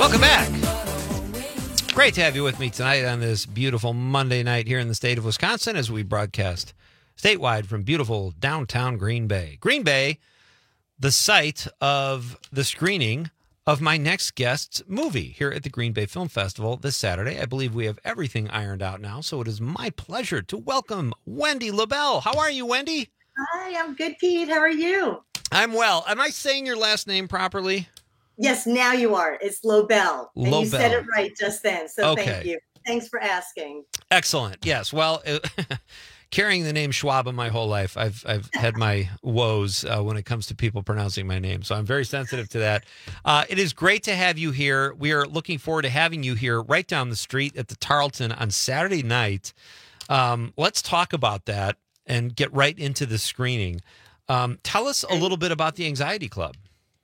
S20: Welcome back. Great to have you with me tonight on this beautiful Monday night here in the state of Wisconsin as we broadcast statewide from beautiful downtown Green Bay. Green Bay, the site of the screening of my next guest's movie here at the Green Bay Film Festival this Saturday. I believe we have everything ironed out now, so it is my pleasure to welcome Wendy LaBelle. How are you, Wendy?
S2: Hi, I'm good, Pete. How are you?
S20: I'm well. Am I saying your last name properly?
S2: Yes, now you are. It's Lobel. And
S20: Lobel.
S2: You said it right just then, so
S20: Okay.
S2: thank you. Thanks for asking.
S20: Excellent. Yes. Well, it, carrying the name Schwab my whole life, I've I've had my woes uh, when it comes to people pronouncing my name, so I'm very sensitive to that. Uh, it is great to have you here. We are looking forward to having you here right down the street at the Tarleton on Saturday night. Um, let's talk about that and get right into the screening. Um, tell us a little bit about the Anxiety Club.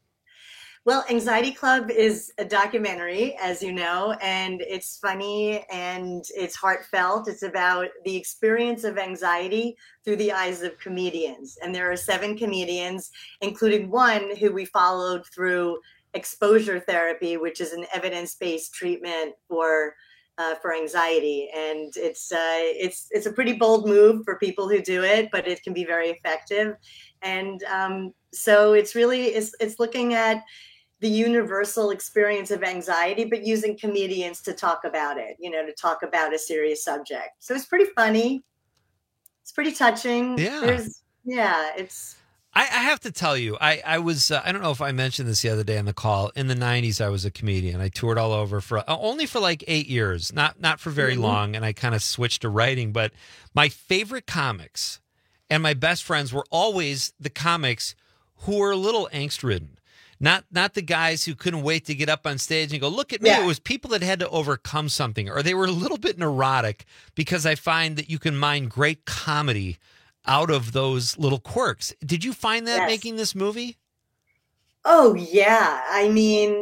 S2: Well, Anxiety Club is a documentary, as you know, and it's funny and it's heartfelt. It's about the experience of anxiety through the eyes of comedians. And there are seven comedians, including one who we followed through exposure therapy, which is an evidence-based treatment for uh, for anxiety. And it's uh, it's it's a pretty bold move for people who do it, but it can be very effective. And um, so it's really it's it's looking at the universal experience of anxiety, but using comedians to talk about it, you know, to talk about a serious subject. So it's pretty funny. It's pretty touching.
S20: Yeah.
S2: There's, yeah, it's.
S20: I, I have to tell you, I, I was, uh, I don't know if I mentioned this the other day on the call. In the nineties, I was a comedian. I toured all over for uh, only for like eight years, not, not for very
S2: Mhm.
S20: long. And I kind of switched to writing, but my favorite comics and my best friends were always the comics who were a little angst ridden. Not not the guys who couldn't wait to get up on stage and go, look at me.
S2: Yeah.
S20: It was people that had to overcome something, or they were a little bit neurotic, because I find that you can mine great comedy out of those little quirks. Did you find that
S2: Yes.
S20: making this movie?
S2: Oh, yeah. I mean,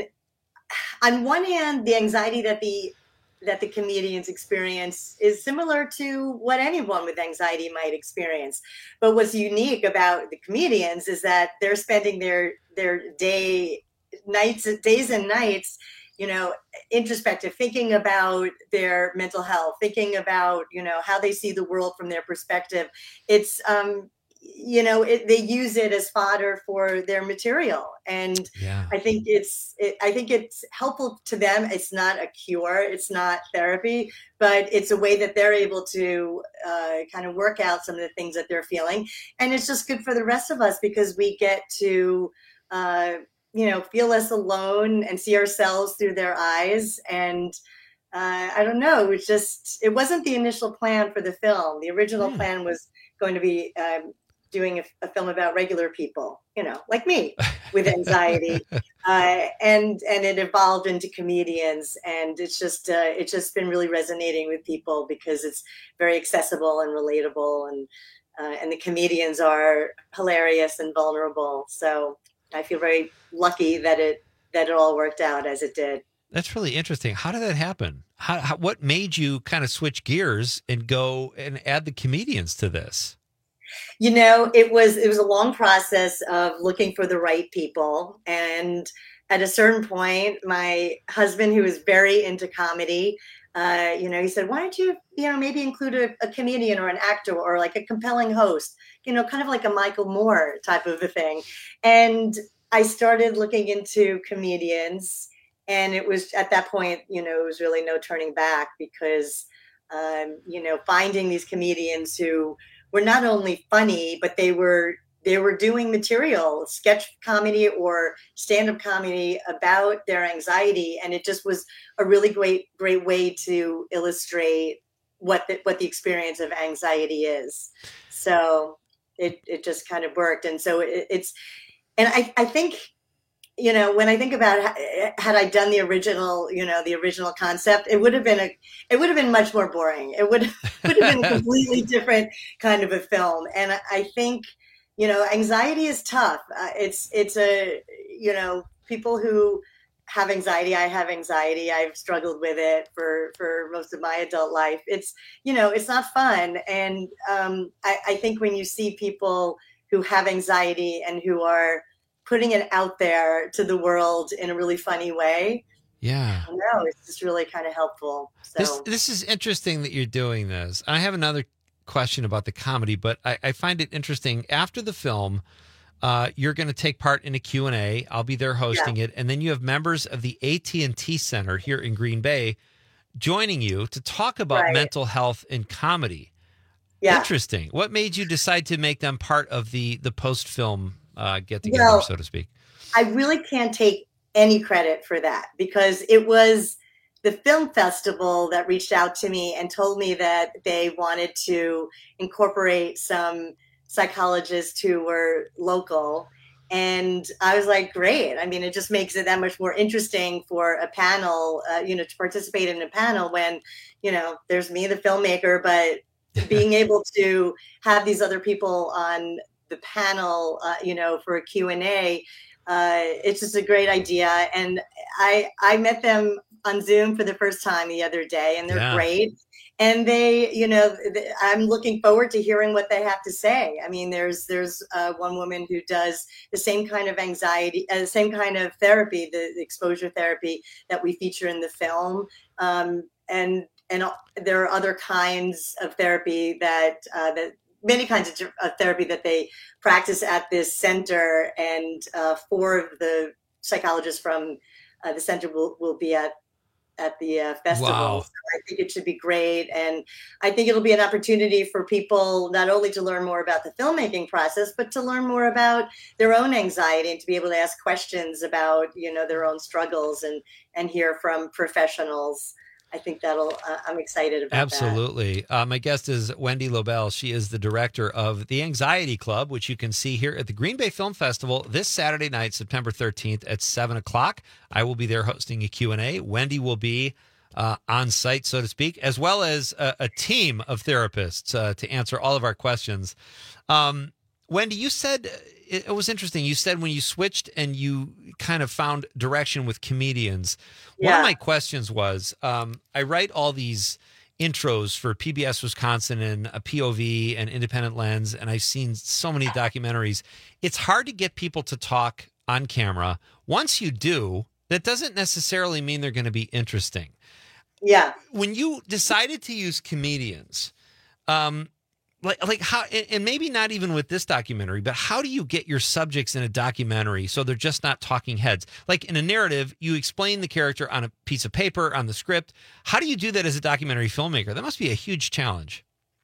S2: on one hand, the anxiety that the that the comedians experience is similar to what anyone with anxiety might experience. But what's unique about the comedians is that they're spending their their day nights days and nights, you know, introspective, thinking about their mental health, thinking about, you know, how they see the world from their perspective. It's um you know, it, they use it as fodder for their material. And
S20: Yeah.
S2: I think it's, it, I think it's helpful to them. It's not a cure. It's not therapy, but it's a way that they're able to uh, kind of work out some of the things that they're feeling. And it's just good for the rest of us because we get to, uh, you know, feel less alone and see ourselves through their eyes. And uh, I don't know, it was just, it wasn't the initial plan for the film. The original
S20: Hmm.
S2: plan was going to be um, doing a, a film about regular people, you know, like me with anxiety. uh, and, and it evolved into comedians, and it's just, uh, it's just been really resonating with people because it's very accessible and relatable, and, uh, and the comedians are hilarious and vulnerable. So I feel very lucky that it, that it all worked out as it did.
S20: That's really interesting. How did that happen? How, how what made you kind of switch gears and go and add the comedians to this?
S2: You know, it was it was a long process of looking for the right people. And at a certain point, my husband, who is very into comedy, uh, you know, he said, why don't you, you know, maybe include a, a comedian or an actor or like a compelling host, you know, kind of like a Michael Moore type of a thing. And I started looking into comedians. And it was at that point, you know, it was really no turning back because, um, you know, finding these comedians who were not only funny, but they were they were doing material, sketch comedy or stand-up comedy about their anxiety, and it just was a really great great way to illustrate what the, what the experience of anxiety is. So it it just kind of worked, and so it, it's and I I think. You know, when I think about had I done the original, you know, the original concept, it would have been a, it would have been much more boring. It would, would have been a completely different kind of a film. And I think, you know, anxiety is tough. Uh, it's, it's a, you know, people who have anxiety. I have anxiety. I've struggled with it for, for most of my adult life. It's, you know, it's not fun. And um, I, I think when you see people who have anxiety and who are putting it out there to the world in a really funny way,
S20: Yeah.
S2: I know, it's just really kind of helpful. So
S20: This this is interesting that you're doing this. I have another question about the comedy, but I, I find it interesting. After the film, uh, you're going to take part in a Q and A. I'll be there hosting
S2: Yeah.
S20: it. And then you have members of the A T and T Center here in Green Bay joining you to talk about
S2: Right.
S20: mental health and comedy.
S2: Yeah.
S20: Interesting. What made you decide to make them part of the, the post-film uh, get-together,
S2: Well,
S20: so to speak?
S2: I really can't take any credit for that because it was the film festival that reached out to me and told me that they wanted to incorporate some psychologists who were local. And I was like, great. I mean, it just makes it that much more interesting for a panel, uh, you know, to participate in a panel when, you know, there's me, the filmmaker, but being able to have these other people on the panel, uh, you know, for a Q and A, uh, it's just a great idea. And I, I met them on Zoom for the first time the other day, and they're
S20: Yeah.
S2: great. And they, you know, th- I'm looking forward to hearing what they have to say. I mean, there's there's uh, one woman who does the same kind of anxiety, uh, the same kind of therapy, the, the exposure therapy that we feature in the film, um, and and uh, there are other kinds of therapy that uh, that many kinds of uh, therapy that they practice at this center, and uh, four of the psychologists from uh, the center will will be at. at the uh, festival.
S20: Wow.
S2: So I think it should be great. And I think it'll be an opportunity for people not only to learn more about the filmmaking process, but to learn more about their own anxiety and to be able to ask questions about, you know, their own struggles and, and hear from professionals. I think that'll, uh, I'm excited about that.
S20: Absolutely. Uh, my guest is Wendy Lobel. She is the director of The Anxiety Club, which you can see here at the Green Bay Film Festival this Saturday night, September thirteenth at seven o'clock. I will be there hosting a Q and A. Wendy will be uh, on site, so to speak, as well as a, a team of therapists uh, to answer all of our questions. Um, Wendy, you said, it, it was interesting. You said when you switched and you kind of found direction with comedians, one
S2: Yeah.
S20: of my questions was, um, I write all these intros for P B S Wisconsin and a P O V and Independent Lens, and I've seen so many documentaries. It's hard to get people to talk on camera. Once you do, that doesn't necessarily mean they're going to be interesting.
S2: Yeah.
S20: When you decided to use comedians, um, like, like how, and maybe not even with this documentary, but how do you get your subjects in a documentary so they're just not talking heads? Like in a narrative, you explain the character on a piece of paper, on the script. How do you do that as a documentary filmmaker? That must be a huge challenge.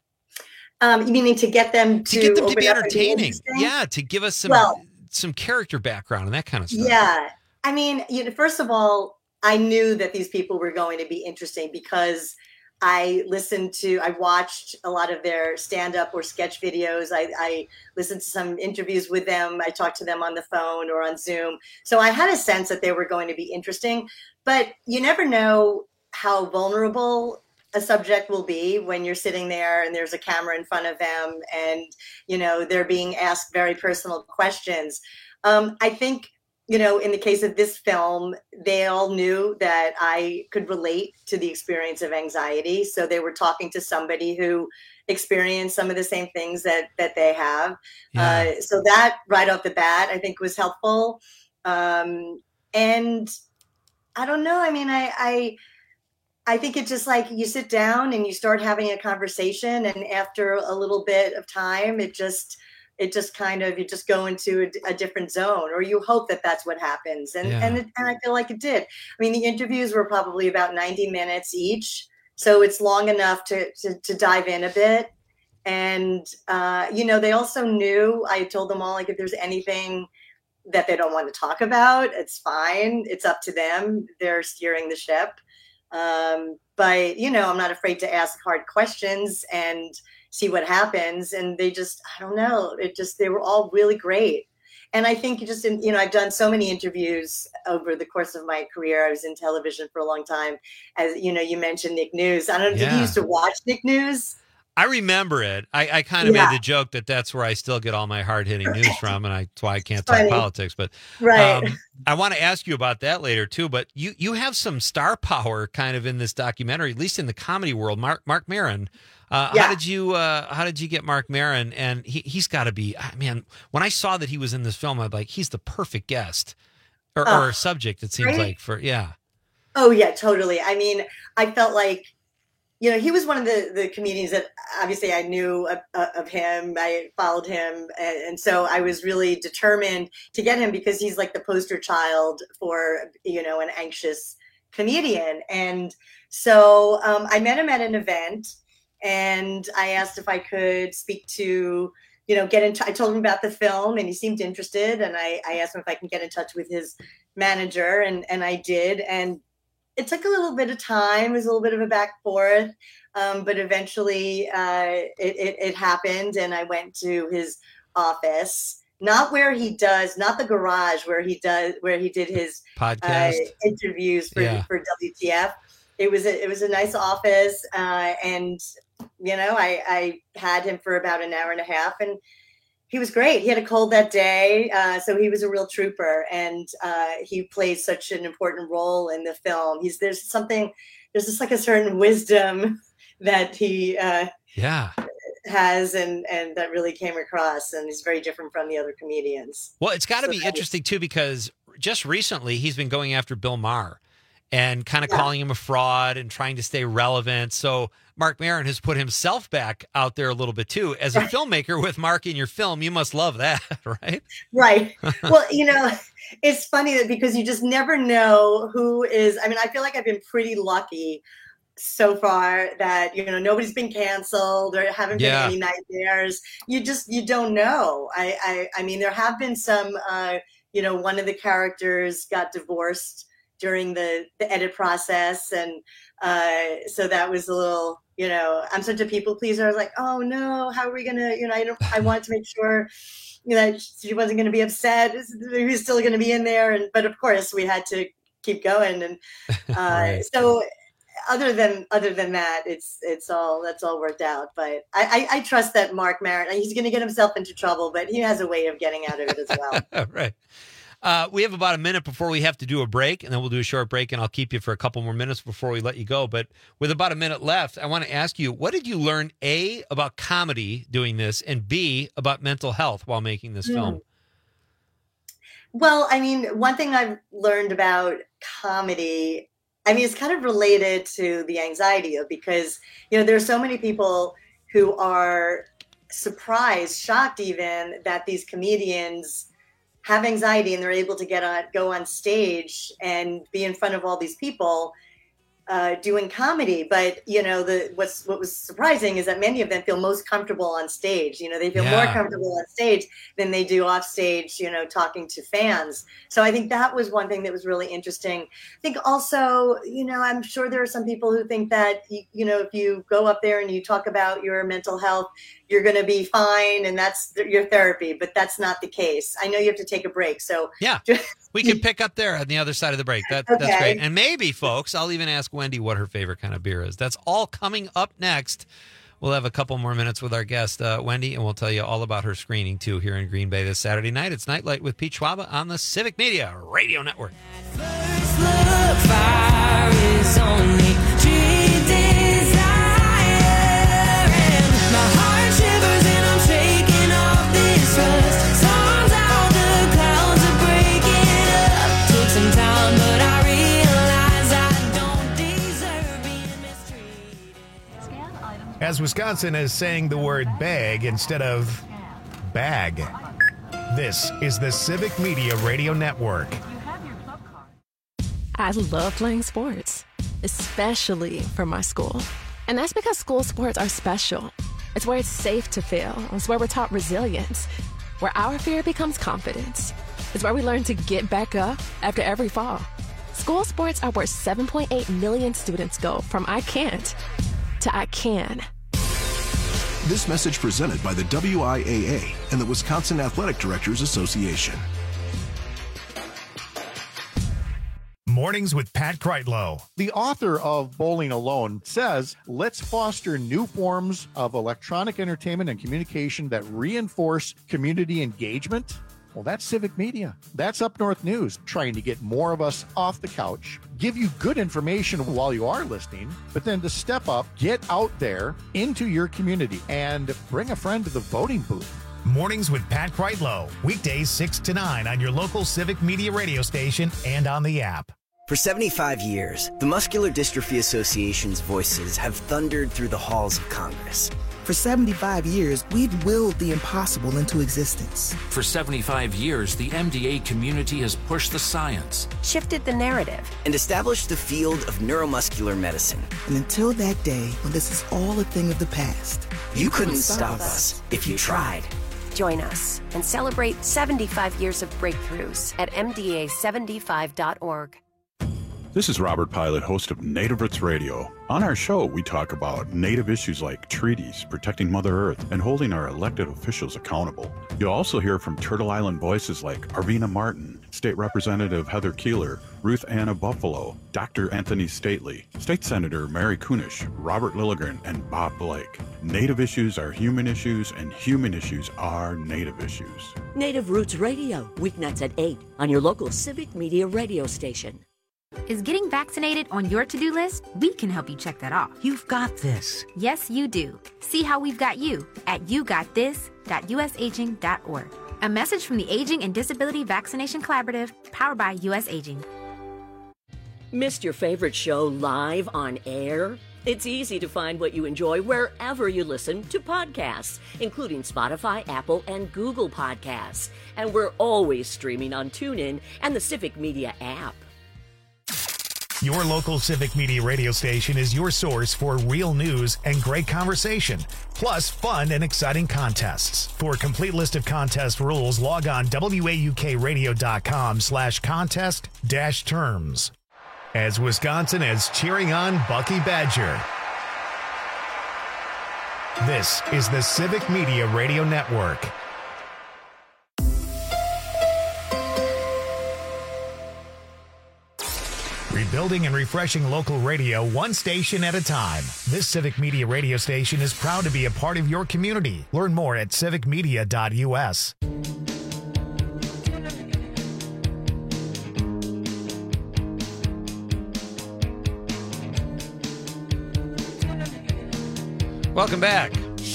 S2: Um, you meaning to get them to,
S20: To get them to
S2: open
S20: be
S2: up and
S20: entertaining.
S2: interesting?
S20: Yeah, to give us some
S2: Well,
S20: some character background and that kind of stuff.
S2: yeah. I mean, you know, first of all, I knew that these people were going to be interesting because I listened to, I watched a lot of their stand-up or sketch videos. I, I listened to some interviews with them. I talked to them on the phone or on Zoom. So I had a sense that they were going to be interesting, but you never know how vulnerable a subject will be when you're sitting there and there's a camera in front of them and, you know, they're being asked very personal questions. Um, I think, you know, in the case of this film, they all knew that I could relate to the experience of anxiety. So they were talking to somebody who experienced some of the same things that that they have.
S20: Yeah.
S2: Uh, so that right off the bat, I think was helpful. Um, and I don't know. I mean, I, I I think it's just like you sit down and you start having a conversation, and after a little bit of time, it just it just kind of, you just go into a, a different zone, or you hope that that's what happens. And,
S20: Yeah.
S2: and, it, and I feel like it did. I mean, the interviews were probably about ninety minutes each. So it's long enough to, to, to dive in a bit. And, uh, you know, they also knew, I told them all, like, if there's anything that they don't want to talk about, it's fine. It's up to them. They're steering the ship. Um, but, you know, I'm not afraid to ask hard questions and see what happens. And they just, I don't know, it just, they were all really great. And I think just in, you know, I've done so many interviews over the course of my career. I was in television for a long time. As you know, you mentioned Nick News. I don't know, did
S20: Yeah.
S2: you used to watch Nick News?
S20: I remember it. I, I kind of
S2: Yeah.
S20: made the joke that that's where I still get all my hard-hitting news from, and I, that's why I can't
S2: It's
S20: talk
S2: funny.
S20: politics. But
S2: Right.
S20: um, I want to ask you about that later, too. But you, you have some star power kind of in this documentary, at least in the comedy world. Mark Mark Maron. Uh,
S2: Yeah.
S20: How did you uh, How did you get Mark Maron? And he, he's got to be, ah, man, when I saw that he was in this film, I'm like, he's the perfect guest or,
S2: Oh,
S20: or subject, it seems
S2: right?
S20: like, for, yeah.
S2: Oh, yeah, totally. I mean, I felt like, you know, he was one of the, the comedians that obviously I knew of, of him. I followed him. And, and so I was really determined to get him because he's like the poster child for, you know, an anxious comedian. And so um, I met him at an event and I asked if I could speak to, you know, get in touch. I told him about the film and he seemed interested. And I, I asked him if I can get in touch with his manager and, and I did. And it took a little bit of time. It was a little bit of a back forth, um, but eventually uh, it, it, it happened. And I went to his office, not where he does, not the garage where he does, where he did his
S20: podcast
S2: uh, interviews for,
S20: yeah.
S2: for W T F. It was a, it was a nice office. Uh, and, you know, I, I had him for about an hour and a half and he was great. He had a cold that day, uh, so he was a real trooper, and uh, he plays such an important role in the film. He's there's something, there's just like a certain wisdom that he uh,
S20: yeah
S2: has, and and that really came across. And he's very different from the other comedians.
S20: Well, it's got to
S2: so
S20: be interesting too because just recently he's been going after Bill Maher and kind of yeah. calling him a fraud and trying to stay relevant. So Marc Maron has put himself back out there a little bit too. As a filmmaker with Mark in your film, you must love that, right?
S2: Right. Well, you know, it's funny that because you just never know who is, I mean, I feel like I've been pretty lucky so far that, you know, nobody's been canceled or haven't
S20: yeah.
S2: been any nightmares. You just, you don't know. I, I, I mean, there have been some, uh, you know, one of the characters got divorced during the, the edit process. And uh, so that was a little, you know, I'm such a people pleaser. I was like, oh no, how are we going to, you know, I don't, I wanted to make sure, you know, she wasn't going to be upset. He was still going to be in there. And, but of course we had to keep going. And uh, right. so other than, other than that, it's, it's all, that's all worked out. But I, I, I trust that Marc Maron, he's going to get himself into trouble, but he has a way of getting out of it as well.
S20: Right. Uh, we have about a minute before we have to do a break, and then we'll do a short break, and I'll keep you for a couple more minutes before we let you go. But with about a minute left, I want to ask you, what did you learn, A, about comedy doing this, and B, about mental health while making this mm. film?
S2: Well, I mean, one thing I've learned about comedy, I mean, it's kind of related to the anxiety of, because, you know, there are so many people who are surprised, shocked even, that these comedians have anxiety and they're able to get on, go on stage and be in front of all these people uh, doing comedy. But, you know, the what's what was surprising is that many of them feel most comfortable on stage. You know, they feel yeah. more comfortable on stage than they do off stage, you know, talking to fans. So I think that was one thing that was really interesting. I think also, you know, I'm sure there are some people who think that, you, you know, if you go up there and you talk about your mental health, you're going to be fine and that's th- your therapy, but that's not the case. I know you have to take a break. So
S20: yeah, we can pick up there on the other side of the break. That, okay. That's great. And maybe, folks, I'll even ask Wendy what her favorite kind of beer is. That's all coming up next. We'll have a couple more minutes with our guest, uh, Wendy, and we'll tell you all about her screening, too, here in Green Bay this Saturday night. It's Nightlight with Pete Schwaba on the Civic Media Radio Network. First look, fire is only
S1: as Wisconsin is saying the word bag instead of bag. This is the Civic Media Radio Network.
S3: I love playing sports, especially for my school. And that's because school sports are special. It's where it's safe to fail. It's where we're taught resilience, where our fear becomes confidence. It's where we learn to get back up after every fall. School sports are where seven point eight million students go from I can't to I can.
S4: This message presented by the W I A A and the Wisconsin Athletic Directors Association.
S1: Mornings with Pat Kreitlow.
S9: The author of Bowling Alone says, let's foster new forms of electronic entertainment and communication that reinforce community engagement. Well, that's Civic Media. That's Up North News, trying to get more of us off the couch, give you good information while you are listening, but then to step up, get out there into your community and bring a friend to the voting booth.
S1: Mornings with Pat Kreitlow, weekdays six to nine on your local Civic Media radio station and on the app.
S14: For seventy-five years, the Muscular Dystrophy Association's voices have thundered through the halls of Congress.
S15: For seventy-five years, we've willed the impossible into existence.
S16: For seventy-five years, the M D A community has pushed the science,
S17: shifted the narrative,
S14: and established the field of neuromuscular medicine.
S15: And until that day, when this is all a thing of the past,
S14: you, you couldn't stop us if you tried.
S17: Join us and celebrate seventy-five years of breakthroughs at M D A seventy-five dot org.
S19: This is Robert Pilot, host of Native Roots Radio. On our show, we talk about Native issues like treaties, protecting Mother Earth, and holding our elected officials accountable. You'll also hear from Turtle Island voices like Arvina Martin, State Representative Heather Keeler, Ruth Anna Buffalo, Doctor Anthony Stately, State Senator Mary Kunish, Robert Lilligren, and Bob Blake. Native issues are human issues, and human issues are Native issues.
S24: Native Roots Radio, weeknights at eight on your local Civic Media radio station.
S22: Is getting vaccinated on your to-do list? We can help you check that off.
S27: You've got this.
S22: Yes, you do. See how we've got you at you got this dot u s aging dot org. A message from the Aging and Disability Vaccination Collaborative, powered by U S Aging.
S24: Missed your favorite show live on air? It's easy to find what you enjoy wherever you listen to podcasts, including Spotify, Apple, and Google Podcasts. And we're always streaming on TuneIn and the Civic Media app.
S1: Your local Civic Media radio station is your source for real news and great conversation, plus fun and exciting contests. For a complete list of contest rules, log on W A U K radio dot com slash contest dash terms. As Wisconsin is cheering on Bucky Badger. This is the Civic Media Radio Network. Rebuilding and refreshing local radio one station at a time. This Civic Media radio station is proud to be a part of your community. Learn more at civic media dot u s.
S20: Welcome back.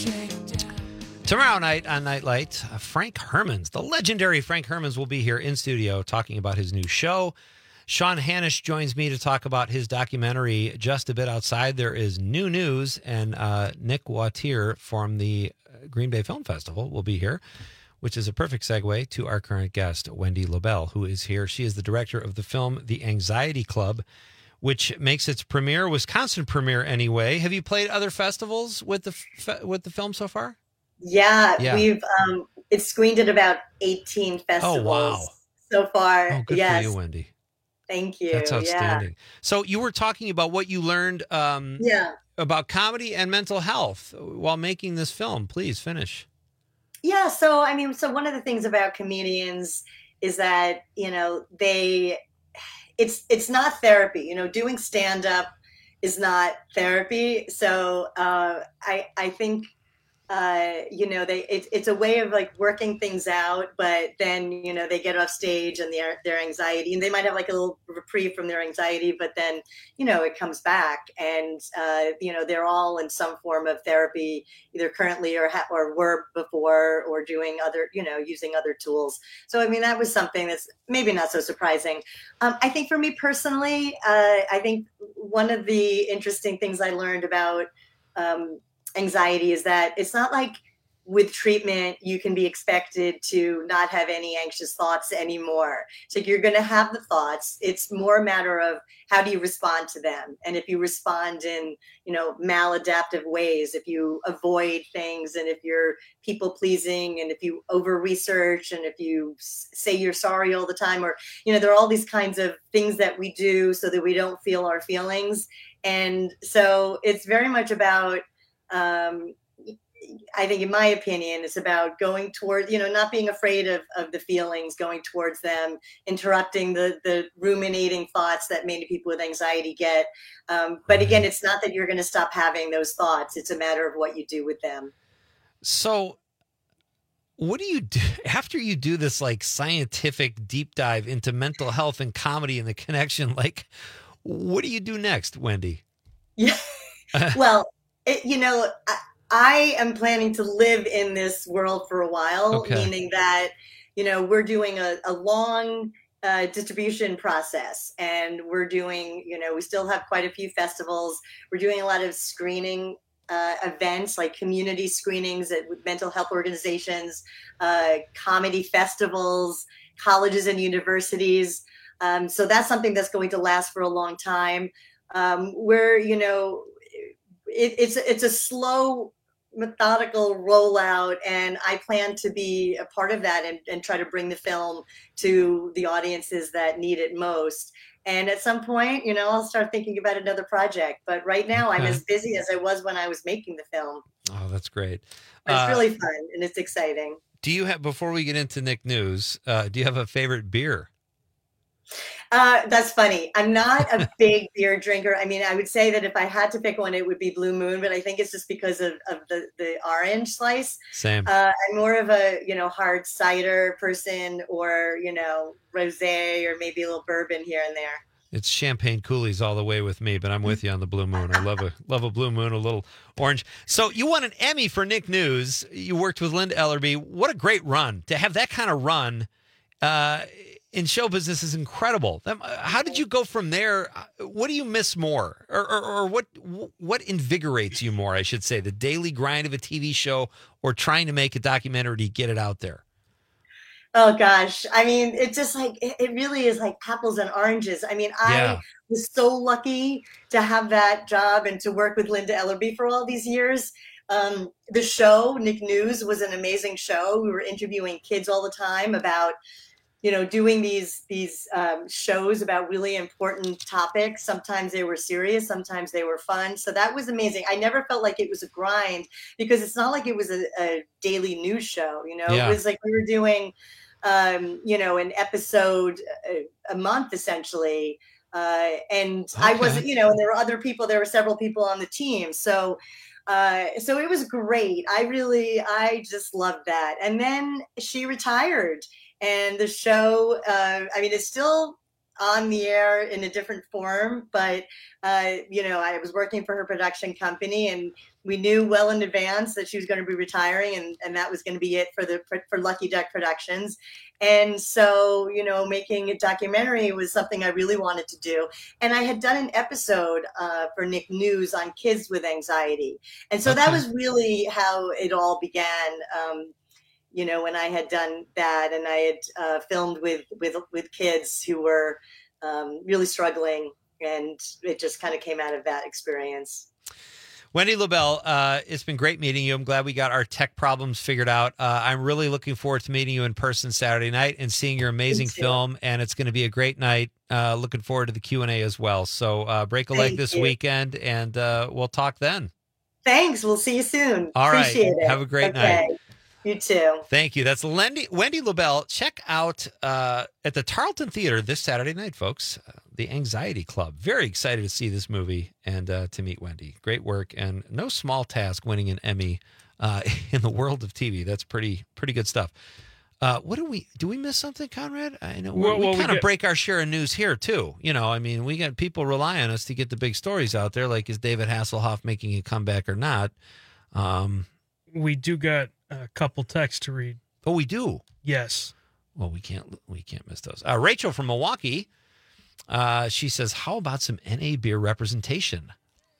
S20: Tomorrow night on Nightlight, uh, Frank Hermans, the legendary Frank Hermans, will be here in studio talking about his new show. Sean Hanish joins me to talk about his documentary, Just a Bit Outside. There is new news, and uh, Nick Wattier from the Green Bay Film Festival will be here, which is a perfect segue to our current guest, Wendy Lobel, who is here. She is the director of the film The Anxiety Club, which makes its premiere, Wisconsin premiere anyway. Have you played other festivals with the fe- with the film so far?
S2: Yeah,
S20: Yeah.
S2: we've um, it's screened at about eighteen festivals
S20: Oh, wow.
S2: so far.
S20: Oh, good
S2: yes.
S20: for you, Wendy.
S2: Thank you.
S20: That's outstanding.
S2: Yeah.
S20: So you were talking about what you learned um,
S2: Yeah.
S20: about comedy and mental health while making this film. Please finish.
S2: Yeah. So, I mean, so one of the things about comedians is that, you know, they, it's, it's not therapy, you know, doing stand up is not therapy. So uh, I, I think, uh, you know, they, it, it's a way of like working things out, but then, you know, they get off stage and their, their anxiety, and they might have like a little reprieve from their anxiety, but then, you know, it comes back, and, uh, you know, they're all in some form of therapy, either currently or, ha- or were before, or doing other, you know, using other tools. So, I mean, that was something that's maybe not so surprising. Um, I think for me personally, uh, I think one of the interesting things I learned about, um, anxiety is that it's not like with treatment you can be expected to not have any anxious thoughts anymore. So you're going to have the thoughts. It's more a matter of how do you respond to them, and if you respond in, you know, maladaptive ways, if you avoid things, and if you're people pleasing, and if you over research, and if you say you're sorry all the time, or, you know, there are all these kinds of things that we do so that we don't feel our feelings. And so it's very much about, Um, I think, in my opinion, it's about going toward, you know, not being afraid of, of the feelings, going towards them, interrupting the, the ruminating thoughts that many people with anxiety get. Um, but again, it's not that you're going to stop having those thoughts. It's a matter of what you do with them.
S20: So what do you do after you do this like scientific deep dive into mental health and comedy and the connection? Like, what do you do next, Wendy?
S2: Yeah. Well, It, you know, I, I am planning to live in this world for a while,
S20: Okay.
S2: meaning that, you know, we're doing a, a long uh, distribution process. And we're doing, you know, we still have quite a few festivals. We're doing a lot of screening uh, events, like community screenings at with mental health organizations, uh, comedy festivals, colleges and universities. Um, so that's something that's going to last for a long time. Um, where, you know, it, it's it's a slow, methodical rollout, and I plan to be a part of that and, and try to bring the film to the audiences that need it most. And at some point, you know, I'll start thinking about another project. But right now, I'm as busy as I was when I was making the film.
S20: Oh, that's great.
S2: But it's
S20: Uh,
S2: really fun and it's exciting.
S20: Do you have, before we get into Nick News, uh, do you have a favorite beer?
S2: Uh, that's funny. I'm not a big beer drinker. I mean, I would say that if I had to pick one, it would be Blue Moon, but I think it's just because of, of the, the orange slice.
S20: Same.
S2: Uh, I'm more of a, you know, hard cider person, or, you know, rosé, or maybe a little bourbon here and there.
S20: It's champagne coolies all the way with me, but I'm with you on the Blue Moon. I love a love a Blue Moon, a little orange. So you won an Emmy for Nick News. You worked with Linda Ellerby. What a great run. To have that kind of run uh, in show business is incredible. How did you go from there? What do you miss more? Or, or, or what what invigorates you more, I should say? The daily grind of a T V show, or trying to make a documentary to get it out there?
S2: Oh gosh. I mean, it's just like, it, it really is like apples and oranges. I mean, I
S20: Yeah.
S2: was so lucky to have that job and to work with Linda Ellerby for all these years. Um, the show, Nick News, was an amazing show. We were interviewing kids all the time about, you know, doing these, these um, shows about really important topics. Sometimes they were serious, sometimes they were fun. So that was amazing. I never felt like it was a grind, because it's not like it was a, a daily news show. You know,
S5: Yeah.
S2: it was like we were doing, um, you know, an episode a, a month essentially. Uh, and I
S5: Okay.
S2: wasn't, you know, and there were other people, there were several people on the team. So, uh, so it was great. I really, I just loved that. And then she retired, and the show, uh, I mean, it's still on the air in a different form, but, uh, you know, I was working for her production company, and we knew well in advance that she was going to be retiring, and, and that was going to be it for the, for, for Lucky Duck Productions. And so, you know, making a documentary was something I really wanted to do. And I had done an episode uh, for Nick News on kids with anxiety. And so that
S5: Okay.
S2: was really how it all began. Um, you know, when I had done that, and I had uh, filmed with, with, with kids who were um, really struggling, and it just kind of came out of that experience.
S20: Wendy LaBelle, uh, it's been great meeting you. I'm glad we got our tech problems figured out. Uh, I'm really looking forward to meeting you in person Saturday night and seeing your amazing
S2: too.
S20: film, and it's going to be a great night. Uh, looking forward to the Q and A as well. So uh, break a leg
S2: Thank
S20: this
S2: you.
S20: weekend, and uh, we'll talk then.
S2: Thanks. We'll see you soon.
S20: All right.
S2: Appreciate it.
S20: Have a great
S2: Okay.
S20: night.
S2: You too.
S20: Thank you. That's Wendy, Wendy LaBelle. Check out uh, at the Tarleton Theater this Saturday night, folks, uh, The Anxiety Club. Very excited to see this movie and uh, to meet Wendy. Great work, and no small task winning an Emmy uh, in the world of T V. That's pretty pretty good stuff. Uh, what do we do? We miss something, Conrad? I know
S5: Well,
S20: we
S5: well, we
S20: kind of
S5: get-
S20: break our share of news here too. You know, I mean, we got people rely on us to get the big stories out there. Like, is David Hasselhoff making a comeback or not? Um,
S5: we do got a couple texts to read.
S20: Oh, we do.
S5: Yes.
S20: Well, we can't we can't miss those. Uh, Rachel from Milwaukee, uh, she says, "How about some N A beer representation?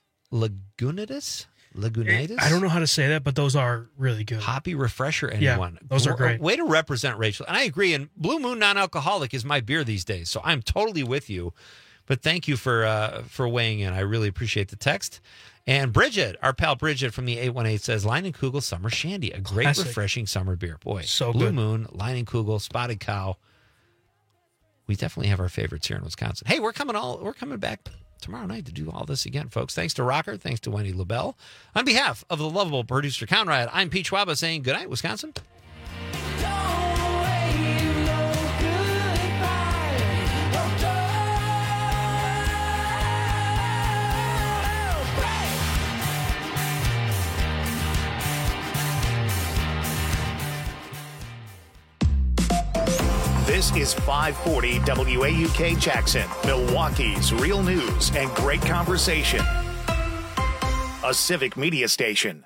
S20: Lagunitas, Lagunitas.
S5: I don't know how to say that, but those are really good.
S20: Hoppy refresher.
S5: Yeah,
S20: Anyone?
S5: those are
S20: Gr-
S5: great.
S20: Way to represent, Rachel. And I agree. And Blue Moon non-alcoholic is my beer these days, so I'm totally with you. But thank you for uh, for weighing in. I really appreciate the text. And Bridget, our pal Bridget from the eight one eight says, Leinenkugel Summer Shandy, a great,
S5: Classic.
S20: refreshing summer beer. Boy,
S5: So
S20: Blue
S5: good.
S20: Moon, Leinenkugel, Spotted Cow. We definitely have our favorites here in Wisconsin. Hey, we're coming all we're coming back tomorrow night to do all this again, folks. Thanks to Rocker. Thanks to Wendy LaBelle. On behalf of the lovable producer Conrad, I'm Pete Schwaba saying good night, Wisconsin.
S1: This is five forty W A U K Jackson, Milwaukee's real news and great conversation. A civic media station.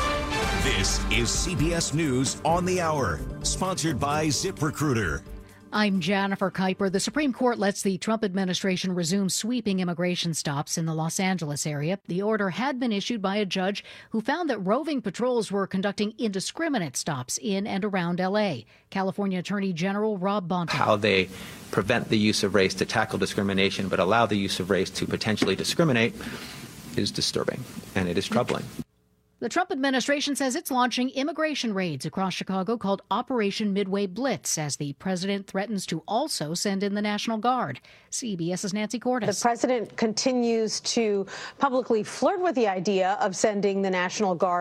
S6: This is C B S News on the Hour, sponsored by ZipRecruiter. I'm Jennifer Kuiper. The Supreme Court lets the Trump administration resume sweeping immigration stops in the Los Angeles area. The order had been issued by a judge who found that roving patrols were conducting indiscriminate stops in and around L A. California Attorney General Rob Bonta.
S7: How they prevent the use of race to tackle discrimination, but allow the use of race to potentially discriminate is disturbing, and it is troubling.
S6: The Trump administration says it's launching immigration raids across Chicago called Operation Midway Blitz as the president threatens to also send in the National Guard. CBS's Nancy Cordes.
S8: The president continues to publicly flirt with the idea of sending the National Guard